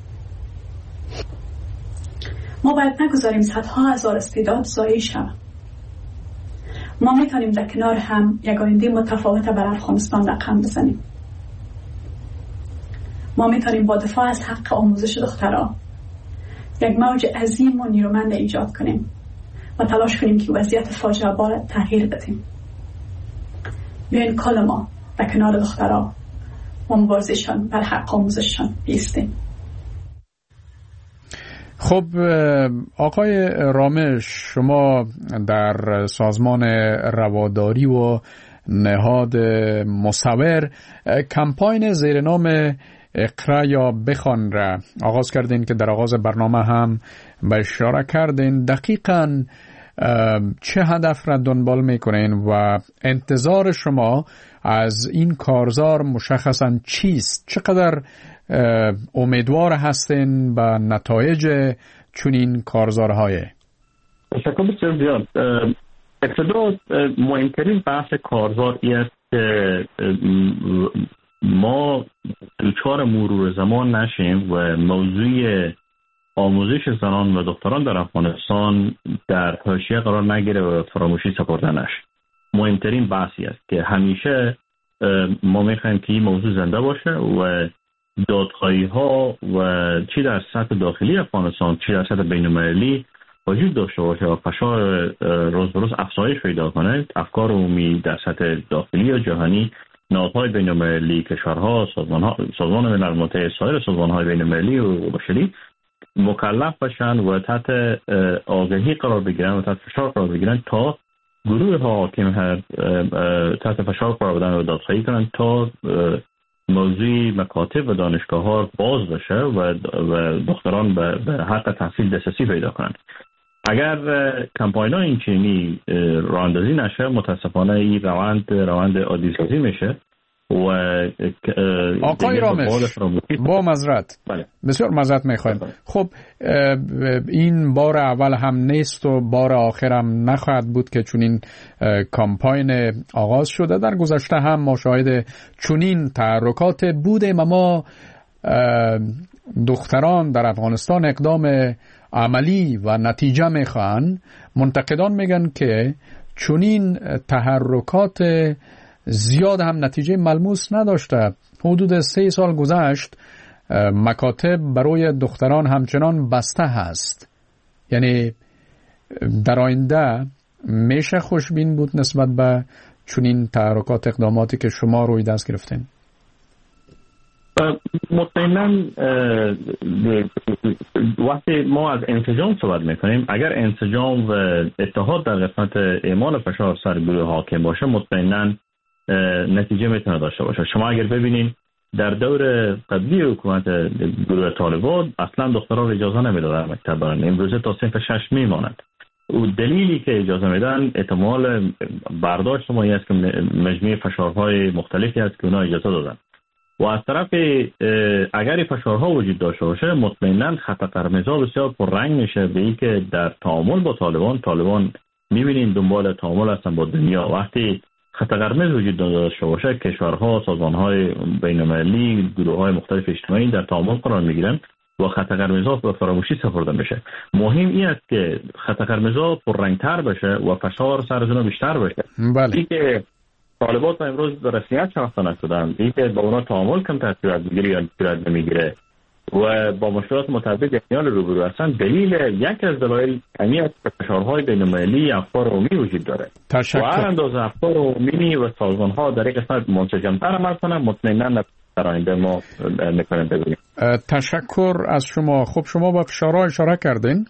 ما باید نگذاریم صدها هزار استعداد ضایع شوند. ما میتونیم در کنار هم یک آینده متفاوت برای افغانستان رقم بزنیم. ما میتونیم با دفاع از حق آموزش دخترها یک موج عظیم و نیرومند ایجاد کنیم و تلاش کنیم که وضعیت فاجعه بار تغییر بدیم. بیاین کل ما در کنار دخترها و مبارزشان بر حق آموزششان بیستیم. خب آقای رامش، شما در سازمان رواداری و نهاد مصور کمپاین زیر نام اقرا یا بخوان را آغاز کردین که در آغاز برنامه هم به اشاره کردین. دقیقاً چه هدف را دنبال میکنین و انتظار شما از این کارزار مشخصاً چیست؟ چقدر امیدوار هستین به نتایج چنین کارزارهای؟ تشکر بسیار زیاد. ابتدا مهمترین بحث کارزار است که ما دچار مرور زمان نشیم و موضوع آموزش زنان و دختران در افغانستان در حاشیه قرار نگیره و فراموشی سپرده نشه. مهمترین بحثی است که همیشه ما میخوایم که این موضوع زنده باشه و دادخواهی ها و چی در سطح داخلی افغانستان چی در سطح بین‌المللی وجود داشته باشه و فشار روز به روز افزایش پیدا کنه. افکار عمومی در سطح داخلی و جهانی، نهادهای بین‌المللی، کشورها، سازمان ملل متحد، سایر سازمان‌های بین‌المللی و بشری مکلف باشن و تحت آگهی قرار بگیرن و تحت فشار قرار بگیرن تا گروه ها حاکم تحت فشار قرار بدن و دادخواهی کنن تا موضوع مکاتب و دانشگاه ها باز بشه و دختران به حق تحصیل دسترسی پیدا کنند. اگر کمپاین ها این چنینی راه اندازی نشه، متاسفانه این روند عادی سازی میشه و آقای رامش با معذرت بسیار معذرت میخوایم. خب این بار اول هم نیست و بار آخر هم نخواهد بود که چنین کمپاین آغاز شده. در گذشته هم ما شاهد چنین تحرکات بودیم. اما دختران در افغانستان اقدام عملی و نتیجه میخوان. منتقدان میگن که چنین تحرکات زیاد هم نتیجه ملموس نداشته. حدود 3 سال گذشت، مکاتب برای دختران همچنان بسته هست. یعنی در آینده میشه خوشبین بود نسبت به چنین تحرکات اقداماتی که شما روی دست گرفتین؟ مطمئناً وقتی ما از انسجام صحبت میکنیم، اگر انسجام و اتحاد در قسمت اعمال فشار سر گروه حاکم باشه، مطمئناً نتیجه میتونه داشته باشه. شما اگر ببینین در دور قبلی حکومت گروه طالبان اصلا دختران اجازه نمیدادن مکتب برن. امروزه تا صنف 6 میمانند. و دلیلی که اجازه میدن احتمال برداشت ما است که مجموعه فشارهای مختلفی هست که اونا اجازه دادن. و از طرف اگر فشارها وجود داشته باشه، مطمئنا خط قرمزها بسیار پررنگ میشه به این که در تعامل با طالبان میبینیم دنبال تعامل هستن با دنیا. وقتی خط قرمز وجود داشته باشه، کشورها، سازمانهای بین‌المللی، گروه‌های مختلف اجتماعی در تعامل قرار میگیرن و خط قرمزها به فراموشی سپرده میشه. مهم این است که خط قرمزها پررنگتر بشه و فشار سر از اونها بیشتر بشه. بله. این که طالبات امروز به رسمیت شناخته نشدن، این که با اونا تعامل کم صورت میگیره یا صورت نمیگیره و با مشکلات متعدد احتمال روبرو هستن، دلیل یکی از دلایل همین است که فشارهای بین‌المللی افکار عمومی وجود داره. و هر اندازه افکار عمومی و سازمان‌ها در این قسمت منسجم‌تر عمل کنن، مطمئناً در آینده ما میکنیم ببینیم. تشکر از شما. خب شما با فشارها اشاره کردین.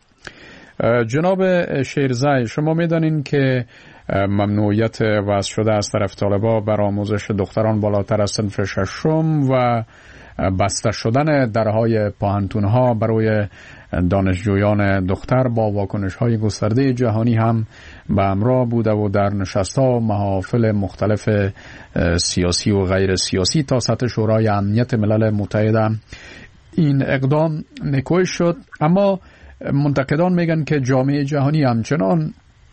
جناب شیرزای، شما میدانین که ممنوعیت وضع شده از طرف طالبان بر آموزش دختران بالاتر از صنف ششم و بسته شدن درهای پانتونها برای دانشجویان دختر با واکنش‌های گسترده جهانی هم به همراه بوده و در نشست‌ها و محافل مختلف سیاسی و غیر سیاسی تا سطح شورای امنیت ملل متحد این اقدام نکوش شد. اما منتقدان میگن که جامعه جهانی همچنان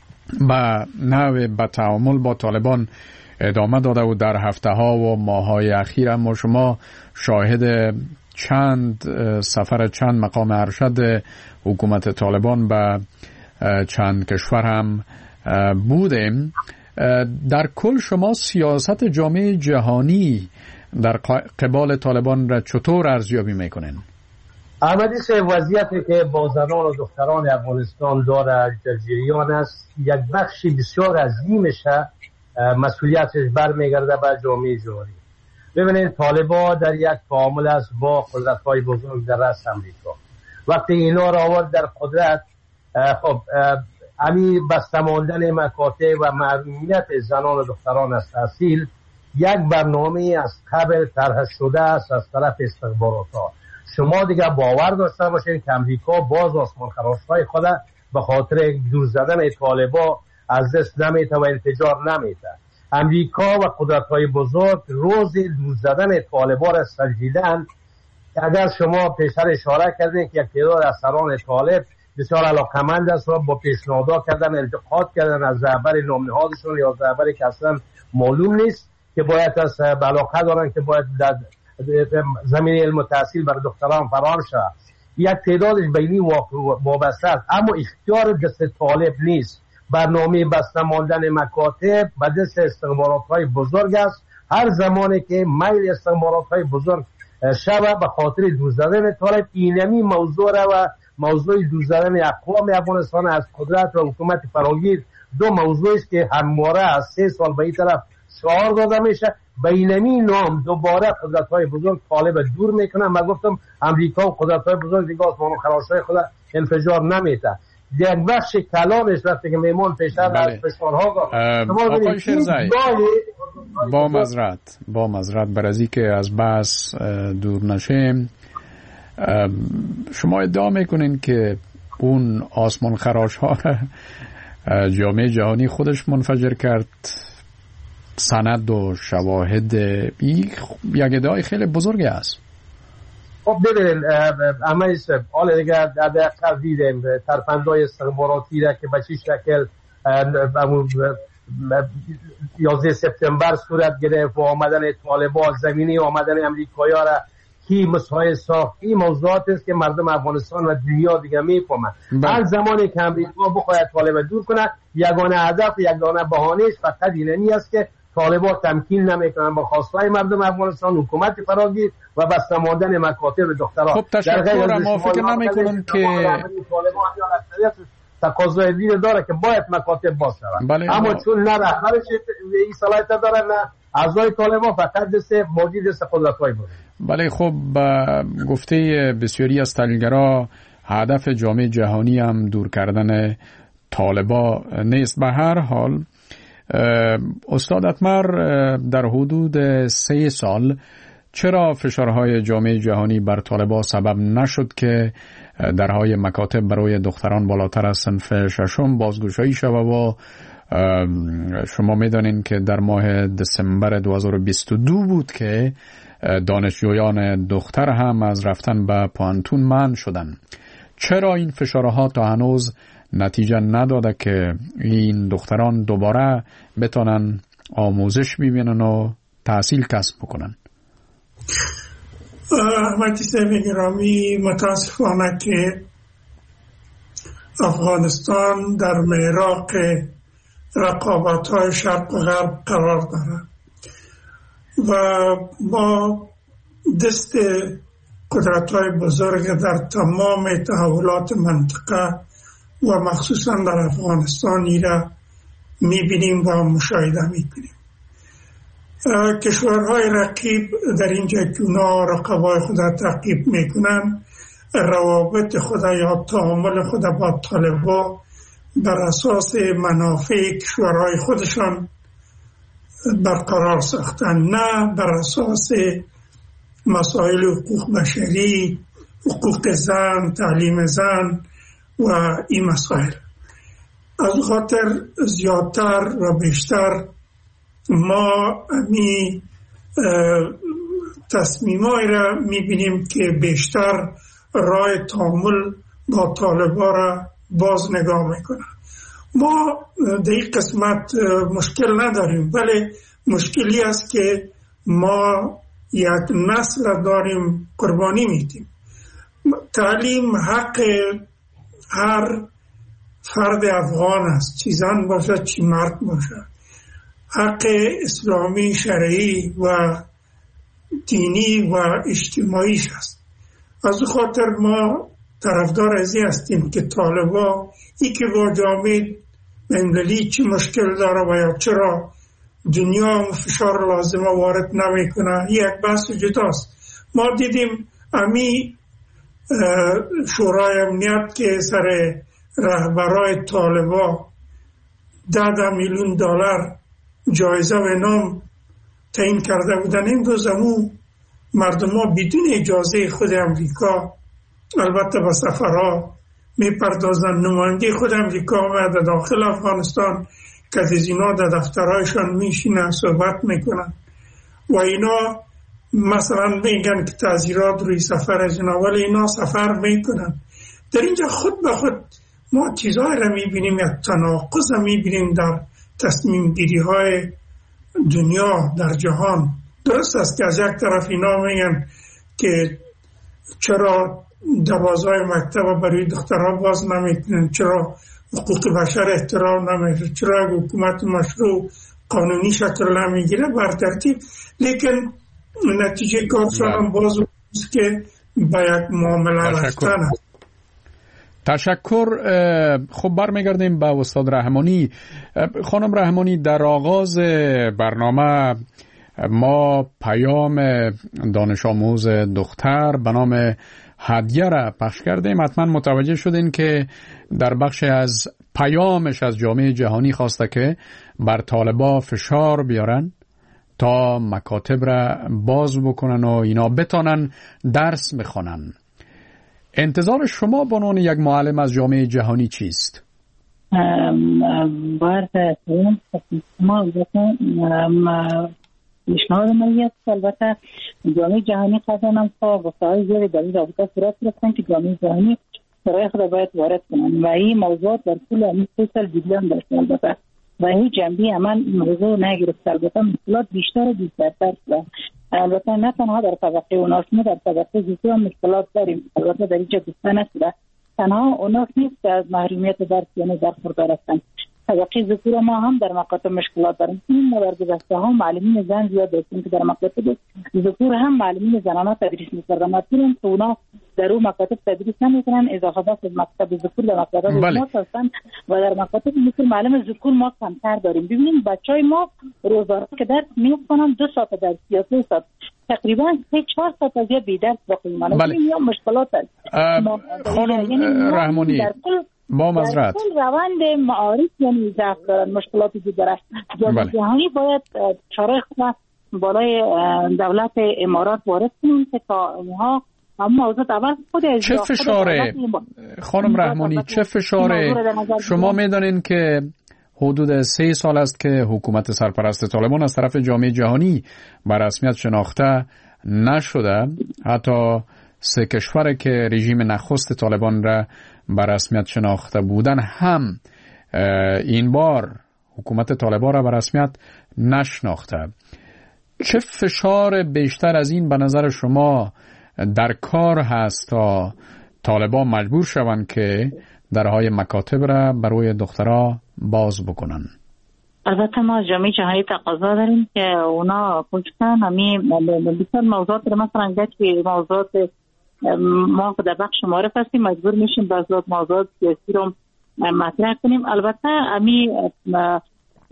به نحو به تعامل با طالبان ادامه داده و در هفته‌ها و ماه‌های اخیر هم شما شاهد چند سفر چند مقام ارشد حکومت طالبان به چند کشور هم بودیم. در کل شما سیاست جامعه جهانی در قبال طالبان را چطور ارزیابی میکنین؟ احمدی صاحب، وضعیتی که با زنان و دختران افغانستان داره در جریان است، یک بخشی بسیار عظیمش مسئولیتش برمیگرده به جامعه جهانی. ببینید طالبان در یک تعامل است با قدرت‌های بزرگ در رأس امریکا. وقتی اینا را آورد در قدرت، خب همین بسته ماندن مکاتب و محرومیت زنان و دختران از تحصیل یک برنامه از قبل طرح شده است از طرف استخبارات‌ها. شما دیگه باور داشته باشین که امریکا باز آسمان خراش‌های خود به خاطر دور زدن طالبان از دست نمیده و انفجار نمیده. امریکا و قدرت‌های بزرگ روز دور زدن طالبان را سنجیدن. اگر شما پیشتر اشاره کردین که یک تعداد از سران طالب بسیار علاقمند است و با پیشنهادها کردن، انتقاد کردن از رهبر نامنهادشون یا رهبری که اصلا معلوم نیست که باید از علاقه دارن که باید در زمینه علم و تحصیل برای دختران فراهم شود. یک تعدادش بینی وابسته است، اما اختیار دست طالب نیست. برنامه بسته ماندن مکاتب به دست استخبارات‌های بزرگ است. هر زمانی که میل استخبارات‌های بزرگ شود به خاطر دور زدن طالب، اینمی موضوع و موضوع دور زدن اقوام افغانستان از قدرت و حکومت فراگیر دو موضوعی است که همواره از 3 سال به این طرف شعار داده میشه. به اینمی نام دوباره قدرت‌های بزرگ طالب دور میکنن. من گفتم امریکا و قدرت‌های بزرگ دیگه آسمان و خراش‌های خود انفجار نمیده. در بخش کلامش وقتی که میمون پیشتر از فشارها آقای شیرزای، با معذرت برای که از بحث دور نشیم، شما ادعا میکنین که اون آسمان خراش ها جامعه جهانی خودش منفجر کرد. سند و شواهد یک ادعای خیلی بزرگی است. خب ببینید اما حالا دیگه در دیدیم ترفندهای استخباراتی را که به چه شکل 11 سپتامبر صورت گرفت و آمدن طالبان، زمینی آمدن امریکایی‌ها را کی مساعد ساخت. این موضوعات است که مردم افغانستان و دنیا دیگه میفهمند. هر زمانی که امریکا بخواهد طالب دور کنه، یگانه هدف، یگانه بهانه‌اش فقط اینمی است که طالبان تمکین نمیکنن با خواستهای مردم افغانستان، حکومت فراگیر و بسته ماندن مکاتب دختران. خب تشکر. اما فکر نمیکنن که تقاضای دین داره که باید مکاتب باز شود، اما چون نه رهبرش این صلاحیت داره نه اعضای طالبان، فقط دست موجود دست قدرت‌های بود. بله خب گفته بسیاری از تحلیلگرا هدف جامعه جهانی هم دور کردن طالبان نیست. به هر حال استاد اتمر، در حدود 3 سال چرا فشارهای جامعه جهانی بر طالبان سبب نشد که درهای مکاتب برای دختران بالاتر از صنف ششم بازگشایی شود و شما میدانین که در ماه دسامبر 2022 بود که دانشجویان دختر هم از رفتن به پانتون منع شدند. چرا این فشارها تا هنوز نتیجه نداده که این دختران دوباره بتونن آموزش ببینن و تحصیل کسب بکنن؟ احمدی صاحب گرامی، متاسفانه که افغانستان در معراق رقابت‌های شرق و غرب قرار دارد و با دست قدرت‌های بزرگ در تمام تحولات منطقه و مخصوصا در افغانستان را می‌بینیم و مشاهده می‌کنیم. کشورهای رقیب در اینجا که اونا رقبای خود تعقیب میکنن روابط خود یا تعامل خود با طالبان بر اساس منافع کشورهای خودشان برقرار ساختن، نه بر اساس مسائل حقوق بشری، حقوق زن، تعلیم زن و این مسائل. از خاطر زیادتر و بیشتر ما امی تصمیمایی را میبینیم که بیشتر راه تعامل با طالبان را باز نگاه میکنه. ما در این قسمت مشکل نداریم، ولی مشکلی است که ما یک نسل داریم قربانی میدیم. تعلیم حق هر فرد افغان است، چی زن باشد چی مرد باشد، حق اسلامی شرعی و دینی و اجتماعیش است. از خاطر ما طرفدار ازی هستیم که طالبان ای که با جامعه بین‌المللی چی مشکل داره و یا چرا دنیا فشار لازمه وارد نمیکنه، یک بحث جداست. ما دیدیم امی شورای امنیت که سر رهبرای طالبان 10 میلیون دلار جایزه و انعام تعیین کرده بودن، این روز همون مردم ها بدون اجازه خود امریکا البته با سفرها میپردازن. نماینده خود امریکا آمده داخل افغانستان که از اینا در دفترهایشان میشینن صحبت میکنن و اینا مثلا میگن که تعذیرات روی سفر از اینا، ولی اینا سفر میکنن. در اینجا خود به خود ما چیزهای را میبینیم، یک تناقض را میبینیم در تصمیم گیری های دنیا در جهان. درست است که از یک طرف اینا میگن که چرا دروازه‌های مکتب برای دخترها باز نمیکنن، چرا حقوق بشر احترام نمیشه، چرا حکومت مشروع قانونی شکل نمیگیره بر ترتیب، لیکن نتیجه کارشان هم باز است که به یک معامله رفتن است. تشکر. خب برمیگردیم به استاد رحمانی. خانم رحمانی، در آغاز برنامه ما پیام دانش آموز دختر به نام هدیه را پخش کردیم. حتما متوجه شدین که در بخش از پیامش از جامعه جهانی خواسته که بر طالبا فشار بیارن تا مکاتب را باز بکنن و اینا بتانن درس بخونن. انتظار شما به عنوان یک معلم از جامعه جهانی چیست؟ ما پیشنهاد من است البته جامعه جهانی قدرم تا وسایل زیر در این رابطه صورت گرفتن که جامعه جهانی برای خود باید وارد کنن و این موضوعات در طول همین 3 سال دیدن داشته البته و این جنبی عمل موضوع نگرفت. البته مشکلات بیشتر و بیشتر شده. البته نه تنها در طبقه اوناس، ما در طبقه زیستی هم مشکلات داریم. البته در اینجا گفته نشده تنها اوناس نیست که از محرومیت درس یعنی برخوردار هستند. طبقه ذکور ما هم در مکاتب مشکلات داریم. این در گذشته ها معلمین زن زیاد داشتیم که در مکاتب ذکور هم معلمین زنانه تدریس می‌کردن، مثلا که اونا در اون مکاتب تدریس نمی‌کنن، اضافه بس از مکتب ذکور در مکاتب ما هستن و در مکاتب مثل معلم ذکور ما کمتر داریم. ببینیم بچهای ما روزانه که درس می‌خونن 2 ساعت درس یا 3 ساعت تقریبا 3-4 ساعت از بی‌درس باقی میمونن. این مشکلات است. خانم رحمانی با معذرت روند معارف یعنی ضعف دارن، مشکلاتی که داره. جامعه جهانی باید چاره خود بالای دولت امارات وارد کنیم که تا اینها هم موضوع اول خود از چه فشاره خانم رحمانی، چه فشاره؟ شما میدانین که حدود 3 سال است که حکومت سرپرست طالبان از طرف جامعه جهانی به رسمیت شناخته نشده. حتی 3 کشور که رژیم نخست طالبان را به رسمیت شناخته بودن هم این بار حکومت طالبان را به رسمیت نشناخته. چه فشار بیشتر از این به نظر شما در کار هست تا طالبان مجبور شوند که درهای مکاتب را برای دخترها باز بکنن؟ البته ما جامعه جهانی تقاضا داریم که اونا پشتن همین بسیار موضوعات رو مثلا گچی موضوعات ما در بخش معارف هستیم مجبور میشیم بعضی موضوعات سیاسی رو مطرح کنیم. البته امی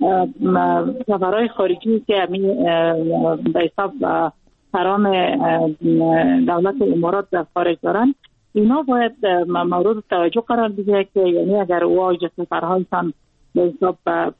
سفرهای خارجی که به حساب سران دولت امارات در خارج دارن، اینا باید مورد توجه قرار بگیره که یعنی اگر واج سفرهایشان به حساب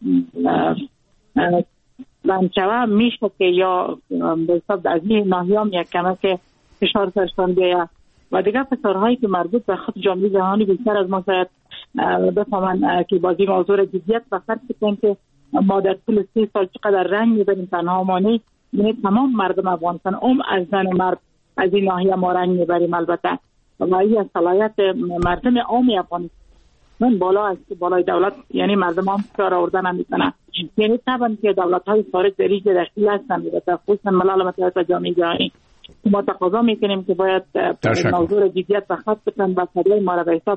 بنچوه میشه که یا به حساب از این ناحیه یک کمه که فشار سرشان بیاید و دیگر فشارهایی که مربوط به خود جامعه جهانی بیشتر از ما شاید بفهمن که بازی موضوع جدیت و فرض کنیم که ما در طول 3 سال چقدر رنگ میبریم تنها ما نیست، یعنی تمام مردم افغانستان از زن و مرد از این ناحیه ما رنگ میبریم البته و این صلاحیت مردم عام افغانستان من بالا است که بالای دولت یعنی مردم هم فشار آوردن نمیکنه، یعنی طبعا که دولت های خارج در این دخیل هستن و خصوصا ملل متحد و جامعه جهانی ما تقاضا میکنیم که باید موضوع جدیت و خط بکنن و فریای ما را به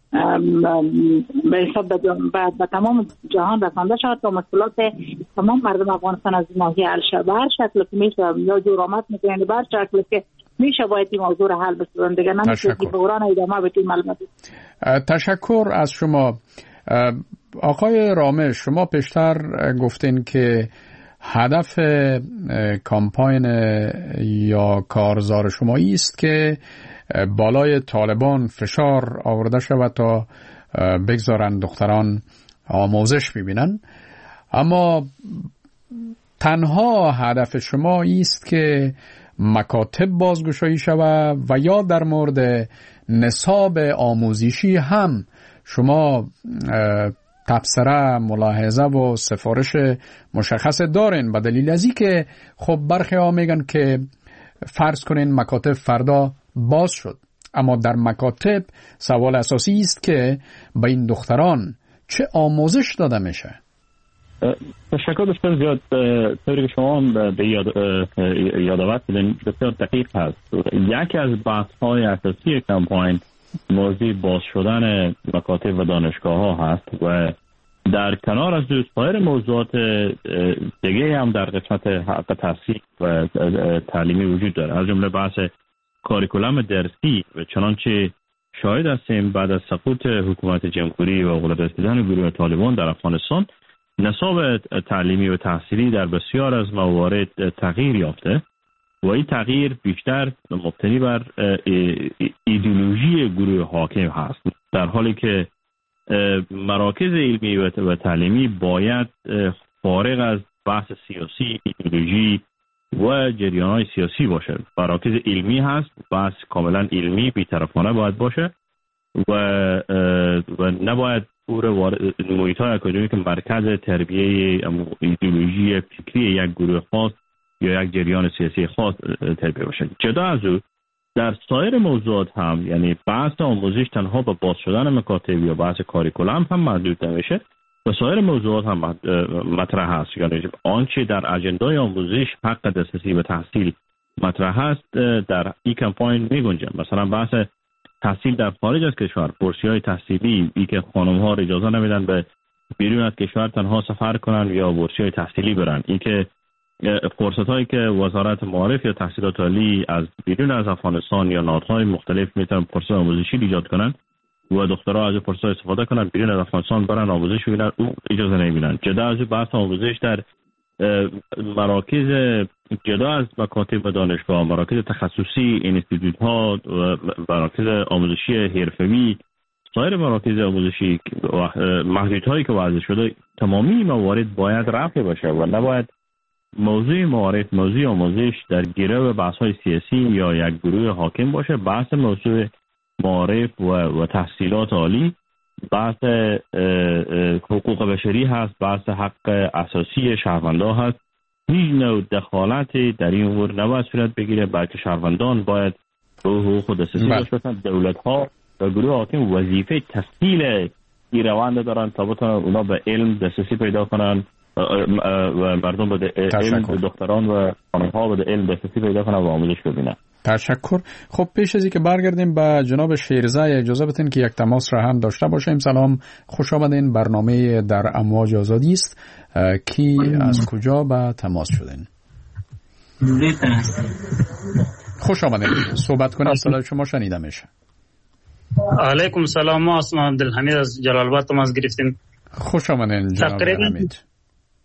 حساب به تمام جهان رسانده شود تا مشکلات تمام مردم افغانستان از ناحیه حل شود. به هر شکل که میشه یا جرامت میکنن به هر شکل که میشه باید این موضوع را حل بسازن دیگه، نمیشه که بحران ادامه بدیم. تشکر از شما آقای رامش. شما پیشتر گفتین که هدف کامپاین یا کارزار شما است که بالای طالبان فشار آورده شود تا بگذارن دختران آموزش ببینن، اما تنها هدف شما است که مکاتب بازگشایی شود و یا در مورد نصاب آموزشی هم شما تبصره، ملاحظه و سفارش مشخص دارین؟ به دلیل ازی که خب برخی ها میگن که فرض کنین مکاتب فردا باز شد، اما در مکاتب سوال اساسی است که به این دختران چه آموزش داده میشه؟ تشکر بسیار زیاد. طوری که شما به یادآور کردین بسیار دقیق هست. یکی از بحث‌های اساسی کمپاین موضوع باز شدن مکاتب و دانشگاه ها هست و در کنار از سایر موضوعات دیگه هم در قسمت حق تحصیل و تعلیمی وجود داره، از جمله بحث کاریکولم درسی و چنانچه شاهد هستیم بعد از سقوط حکومت جمهوری و غلبه رسیدن گروه طالبان در افغانستان نصاب تعلیمی و تحصیلی در بسیار از موارد تغییر یافته و این تغییر بیشتر مبتنی بر ایدئولوژی گروه حاکم هست، در حالی که مراکز علمی و تعلیمی باید فارغ از بحث سیاسی، ایدئولوژی و جریان‌های سیاسی باشه. مراکز علمی هست، بحث کاملا علمی بی‌طرفانه باید باشه و نباید محیط‌های اکادمی که مرکز تربیه ایدئولوژی فکری یک گروه خاص یا یک جریان سیاسی خاص تربیه باشه. جدا از او در سایر موضوعات هم، یعنی بحث آموزش تنها به باز شدن مکاتب یا بحث کاریکولم هم محدود نمیشه و سایر موضوعات هم مطرح هست، یعنی آنچه در اجندای آموزش حق دسترسی به تحصیل مطرح هست در این کمپاین می گنجه. مثلا بحث تحصیل در خارج از کشور، بورسی‌های تحصیلی، ای که خانم‌ها اجازه نمیدن به بیرون از کشور تنها سفر کنن یا بورسی‌های تحصیلی برن، ای که فرصت‌هایی که وزارت معارف یا تحصیلات عالی از بیرون از افغانستان یا نهادهای مختلف میتونن فرصت آموزشی ایجاد کنن و دخترها از فرصت استفاده کنن بیرون از افغانستان برن آموزش ببینن، او اجازه نمیدن. جدا از بحث آموزش در مراکز جدا از مکاتب و دانشگاه، مراکز تخصصی، اینستیتوت ها و مراکز آموزشی حرفه‌ای، سایر مراکز آموزشی محدودیت‌هایی که وضع شده، تمامی موارد باید رفع بشه و نباید موضوع معارف، موضوع آموزش در گره بحث‌های سیاسی یا یک گروه حاکم باشه. بحث موضوع معارف و تحصیلات عالی بحث حقوق بشری هست، بحث حق اساسی شهروندان هست. هیچ نوع دخالتی در این امور نباید صورت بگیره، بلکه شهروندان باید به حقوق دسترسی داشته باشند. دولت‌ها و گروه حاکم وظیفه تسهیل این روند دارن تا بتونن اونا به علم دسترسی پیدا کنن و مردم به علم، دختران و خانم‌ها به علم دسترسی پیدا کنن و آموزش ببینن. تشکر. خب پیش از اینکه برگردیم به جناب شیرزه اجازه بدین که یک تماس را هم داشته باشیم. سلام، خوش آمدین. برنامه در امواج آزادی است. کی از کجا به تماس شدین؟ خوش آمدین. صحبت کنید، صدای شما شنیده میشه. علیکم سلام، ما اسمم عبدالحمید از جلال آباد تماس گرفتیم. خوش آمدین جناب عبدالحمید.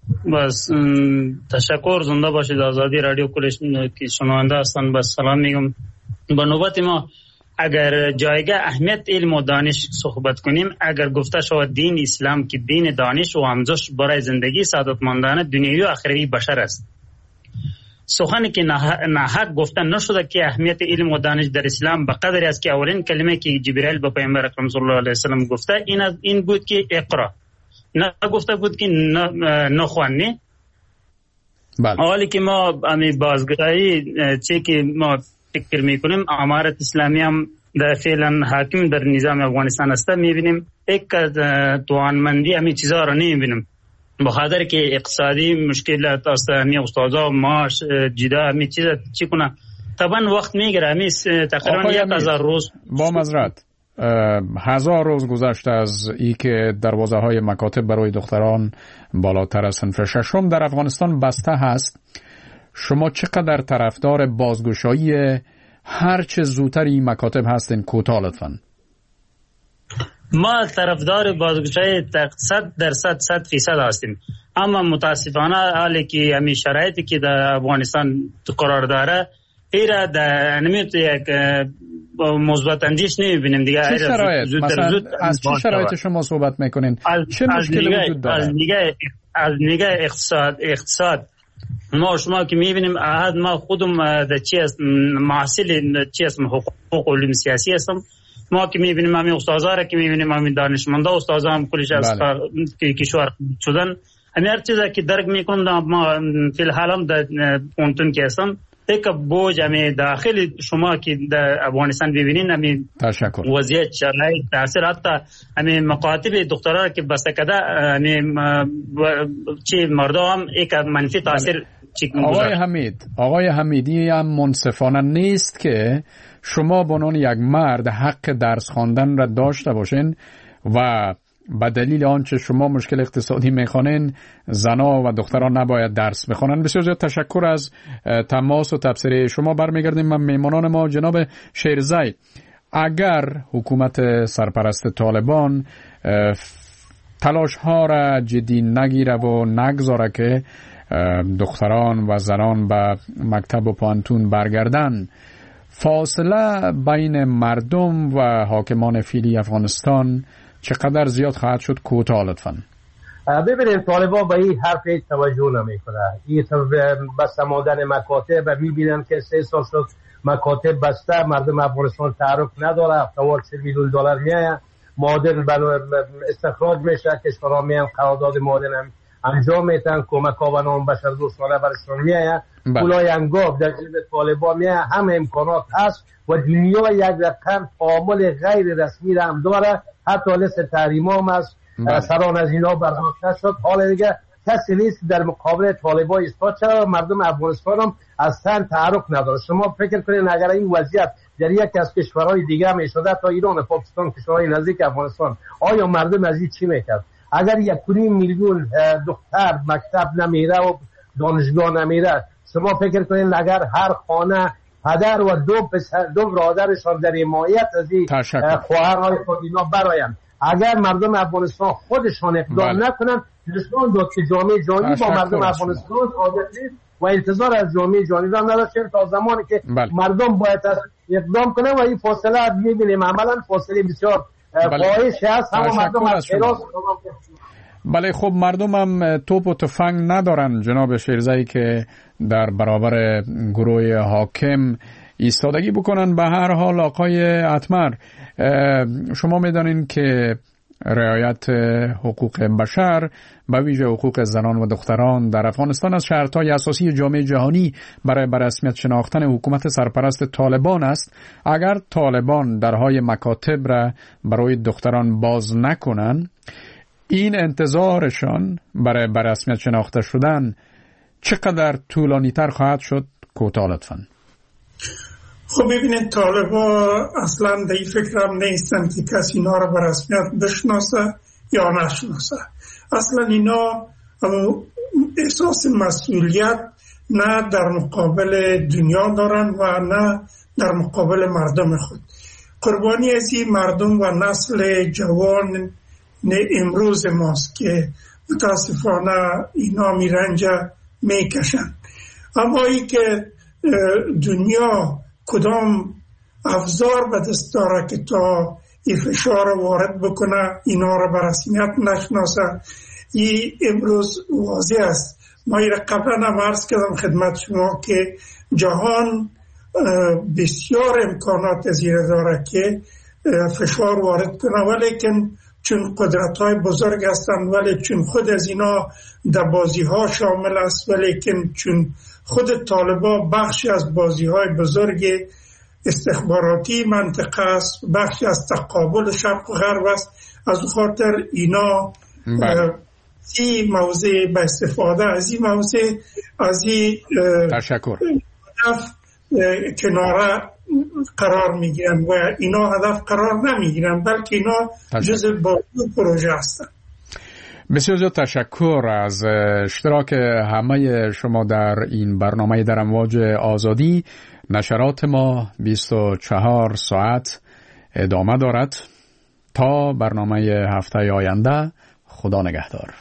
بس تشکر، زنده باشید. آزادی رادیو کلش که شنونده هستن بس سلام میگم. به نوبت ما اگر جایگاه اهمیت علم و دانش صحبت کنیم، اگر گفته شود دین اسلام که دین دانش و آموزش برای زندگی سعادتمندانه دنیوی و آخروی بشر است، سخنی که ناحق گفته نشده که اهمیت علم و دانش در اسلام به قدری است که اولین کلمه که جبرئیل به پیامبر اکرم صلی الله علیه و سلم گفته این بود که اقرا، نه گفته بود که نخوانی. بله. حالی که ما امی بازگشایی چه که ما فکر میکنیم امارت اسلامی هم در فعلا حاکم در نظام افغانستان است، میبینیم یک توانمندی همین چیزها را نمیبینیم، بخاطر که اقتصادی مشکلات است، همین استادا معاش جدا همین چیز چی کنه طبعا وقت میگیره. همین تقریبا 1000 روز با معذرت 1000 روز گذشته از ای که دروازه های مکاتب برای دختران بالاتر از صنف ششم در افغانستان بسته هست. شما چقدر طرفدار بازگشایی هر چه زودتر این مکاتب هستین؟ کوتاه لطفاً. ما طرفدار بازگشایی 100% هستیم، اما متاسفانه حالی که همین شرایطی که در افغانستان قرار داره ایرا در نمیت یک مثبت اندیش نمیبینیم دیگه. چه شرایط؟ مثلا از چه شرایط شما صحبت میکنین؟ چه مشکلی وجود داره؟ از نگاه اقتصاد ما شما که میبینیم ما خودم در چی است محصل چی است حقوق علوم سیاسی هستم. ما که میبینیم همین استادا را که میبینیم همین دانشمندا استادا هم کلش از کشور شدن، همین هر چیزی که درک میکنم ما فی الحال هم در پونتون که هستم یک بوج همین داخل شما که در افغانستان ببینین همین وضعیت شرایط تاثیر حتی همین مکاتب دکترا که بسته کده همین چی مردم هم یک منفی تاثیر. آقای حمیدی هم منصفانه نیست که شما به عنوان یک مرد حق درس خواندن را داشته باشین و به دلیل آنچه شما مشکل اقتصادی میخوانین زنا و دختران نباید درس بخوانن. بسیار زیاد تشکر از تماس و تبصره شما. برمیگردیم من میمانان ما جناب شیرزی. اگر حکومت سرپرست طالبان تلاش ها را جدی نگیره و نگذاره که دختران و زنان به مکتب و پانتون برگردن، فاصله بین مردم و حاکمان فعلی افغانستان چقدر زیاد خواهد شد؟ کوتاه لطفاً. ببینید طالبان به این حرف توجه نمیکنه. این بسته ماندن مکاتب و میبینن که 3 سال شد مکاتب بسته، مردم افغانستان تعرف نداره، هفته‌وار $40 میلیون میایه، معادن استخراج میشه، کشورها میان قرارداد معادن انجام میتن، کمک ها و نام بشر دوستانه برشون میایه، پولای انگاب در جیب طالبان میایه، همه امکانات هست و دنیا یک رقم تعامل غیر رسمی را هم داره، حتی لست تحریم هم هست، سران از اینا برخواست نشد. حالا دیگه کسی نیست در مقابل طالبان ایستاد شده و مردم افغانستان هم اصلا تعارف نداره. شما فکر کنین اگر این وضعیت در یکی از کشورهای دیگه میشده تا ایران و پاکستان، کشورهای نزدیک افغانستان، آیا مردم از این چی میکرد؟ اگر 1.5 میلیون دختر مکتب نمیره و دانشگاه نمیره، شما فکر کنین اگر هر خانه پدر و دو برادرشان در حمایت از این خواهرهای خود اینا براین، اگر مردم افغانستان خودشان اقدام نکنن، نشان داد که جامعه جهانی با مردم افغانستان عادت نیست و انتظار از جامعه جهانی را نداشتیم تا زمانی که مردم باید اقدام کنن و این فاصله می‌بینیم عملا فاصله بسیار فاحش هست. هم مردم از حراس. بله خب مردم هم توپ و تفنگ ندارن جناب شیرزی که در برابر گروه حاکم ایستادگی بکنن. به هر حال آقای اتمر، شما میدانین که رعایت حقوق بشر به ویژه حقوق زنان و دختران در افغانستان از شرطهای اساسی جامعه جهانی برای برسمیت شناختن حکومت سرپرست طالبان است. اگر طالبان درهای مکاتب را برای دختران باز نکنن، این انتظارشان برای برسمیت شناخته شدن چقدر طولانی تر خواهد شد؟ کوتاه لطفاً. خب ببینید طالبان اصلا در این فکر هم نیستن که کسی اینا را به رسمیت بشناسه یا نشناسه. اصلا اینا احساس مسئولیت نه در مقابل دنیا دارن و نه در مقابل مردم خود. قربانی از این مردم و نسل جوان امروز ماست که متاسفانه اینا میرنج میکشن. اما ای که دنیا کدام افزار به دست داره که تا این فشار وارد بکنه، اینا را به رسمیت نشناسه، این امروز واضح است. ما این قبلا هم عرض کردم خدمت شما که جهان بسیار امکانات زیر داره که فشار وارد کنه، ولیکن چون قدرت های بزرگ هستند، ولی چون خود از اینا در بازی ها شامل است، ولیکن چون خود طالبا بخشی از بازی های بزرگ استخباراتی منطقه است، بخشی از تقابل شرق و غرب است. از خاطر اینا این موضوع به استفاده از این موضوع از این تشکر کناره قرار میگیرن و اینا هدف قرار نمیگیرن، بلکه اینا جزء بازی پروژه هستن. بسیار زیاد تشکر از اشتراک همه شما در این برنامه در امواج آزادی. نشرات ما 24 ساعت ادامه دارد تا برنامه هفته آینده. خدا نگهدار.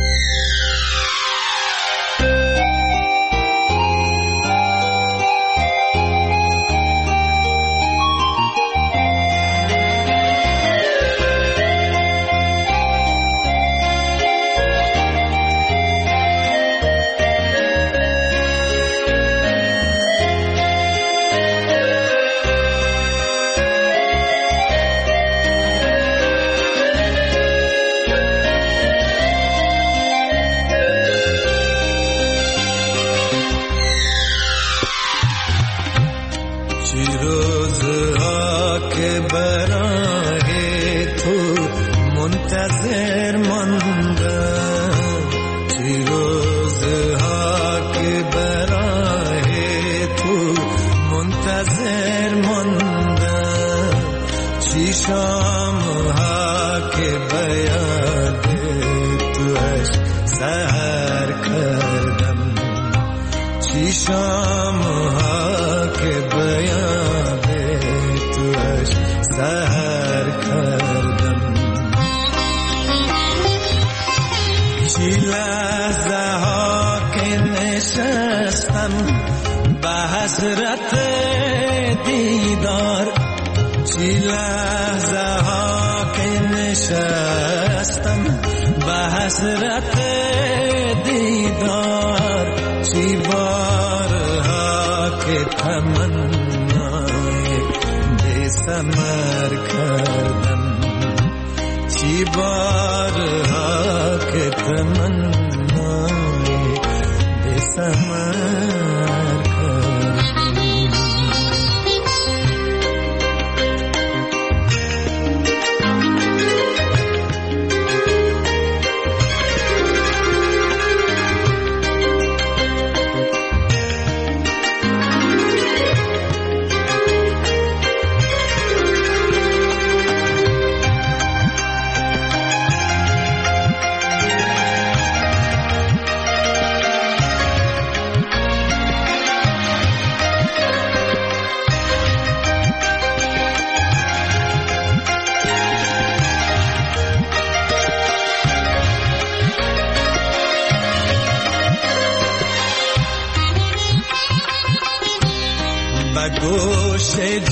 گوش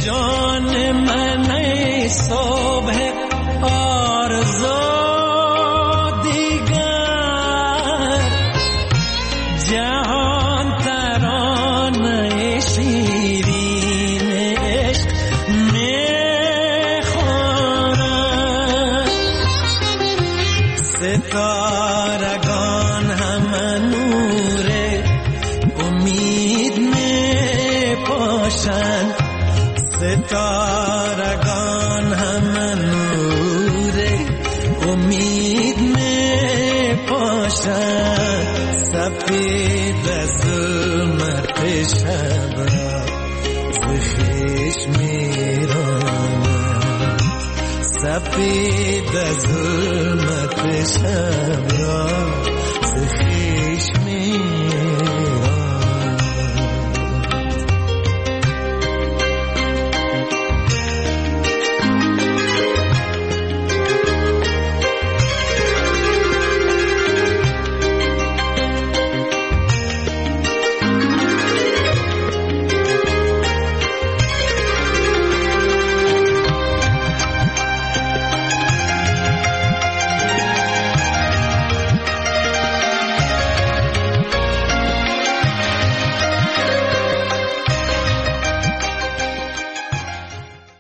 جان من صبح آرزو دیگر جهان ترانه شیرین عشق میخوانند ستارگان همه نور امید میپاشند ستارگان همه نور امید میپاشند سپید ظلمت شب را ز خویش میرانند سپید ظلمت شب را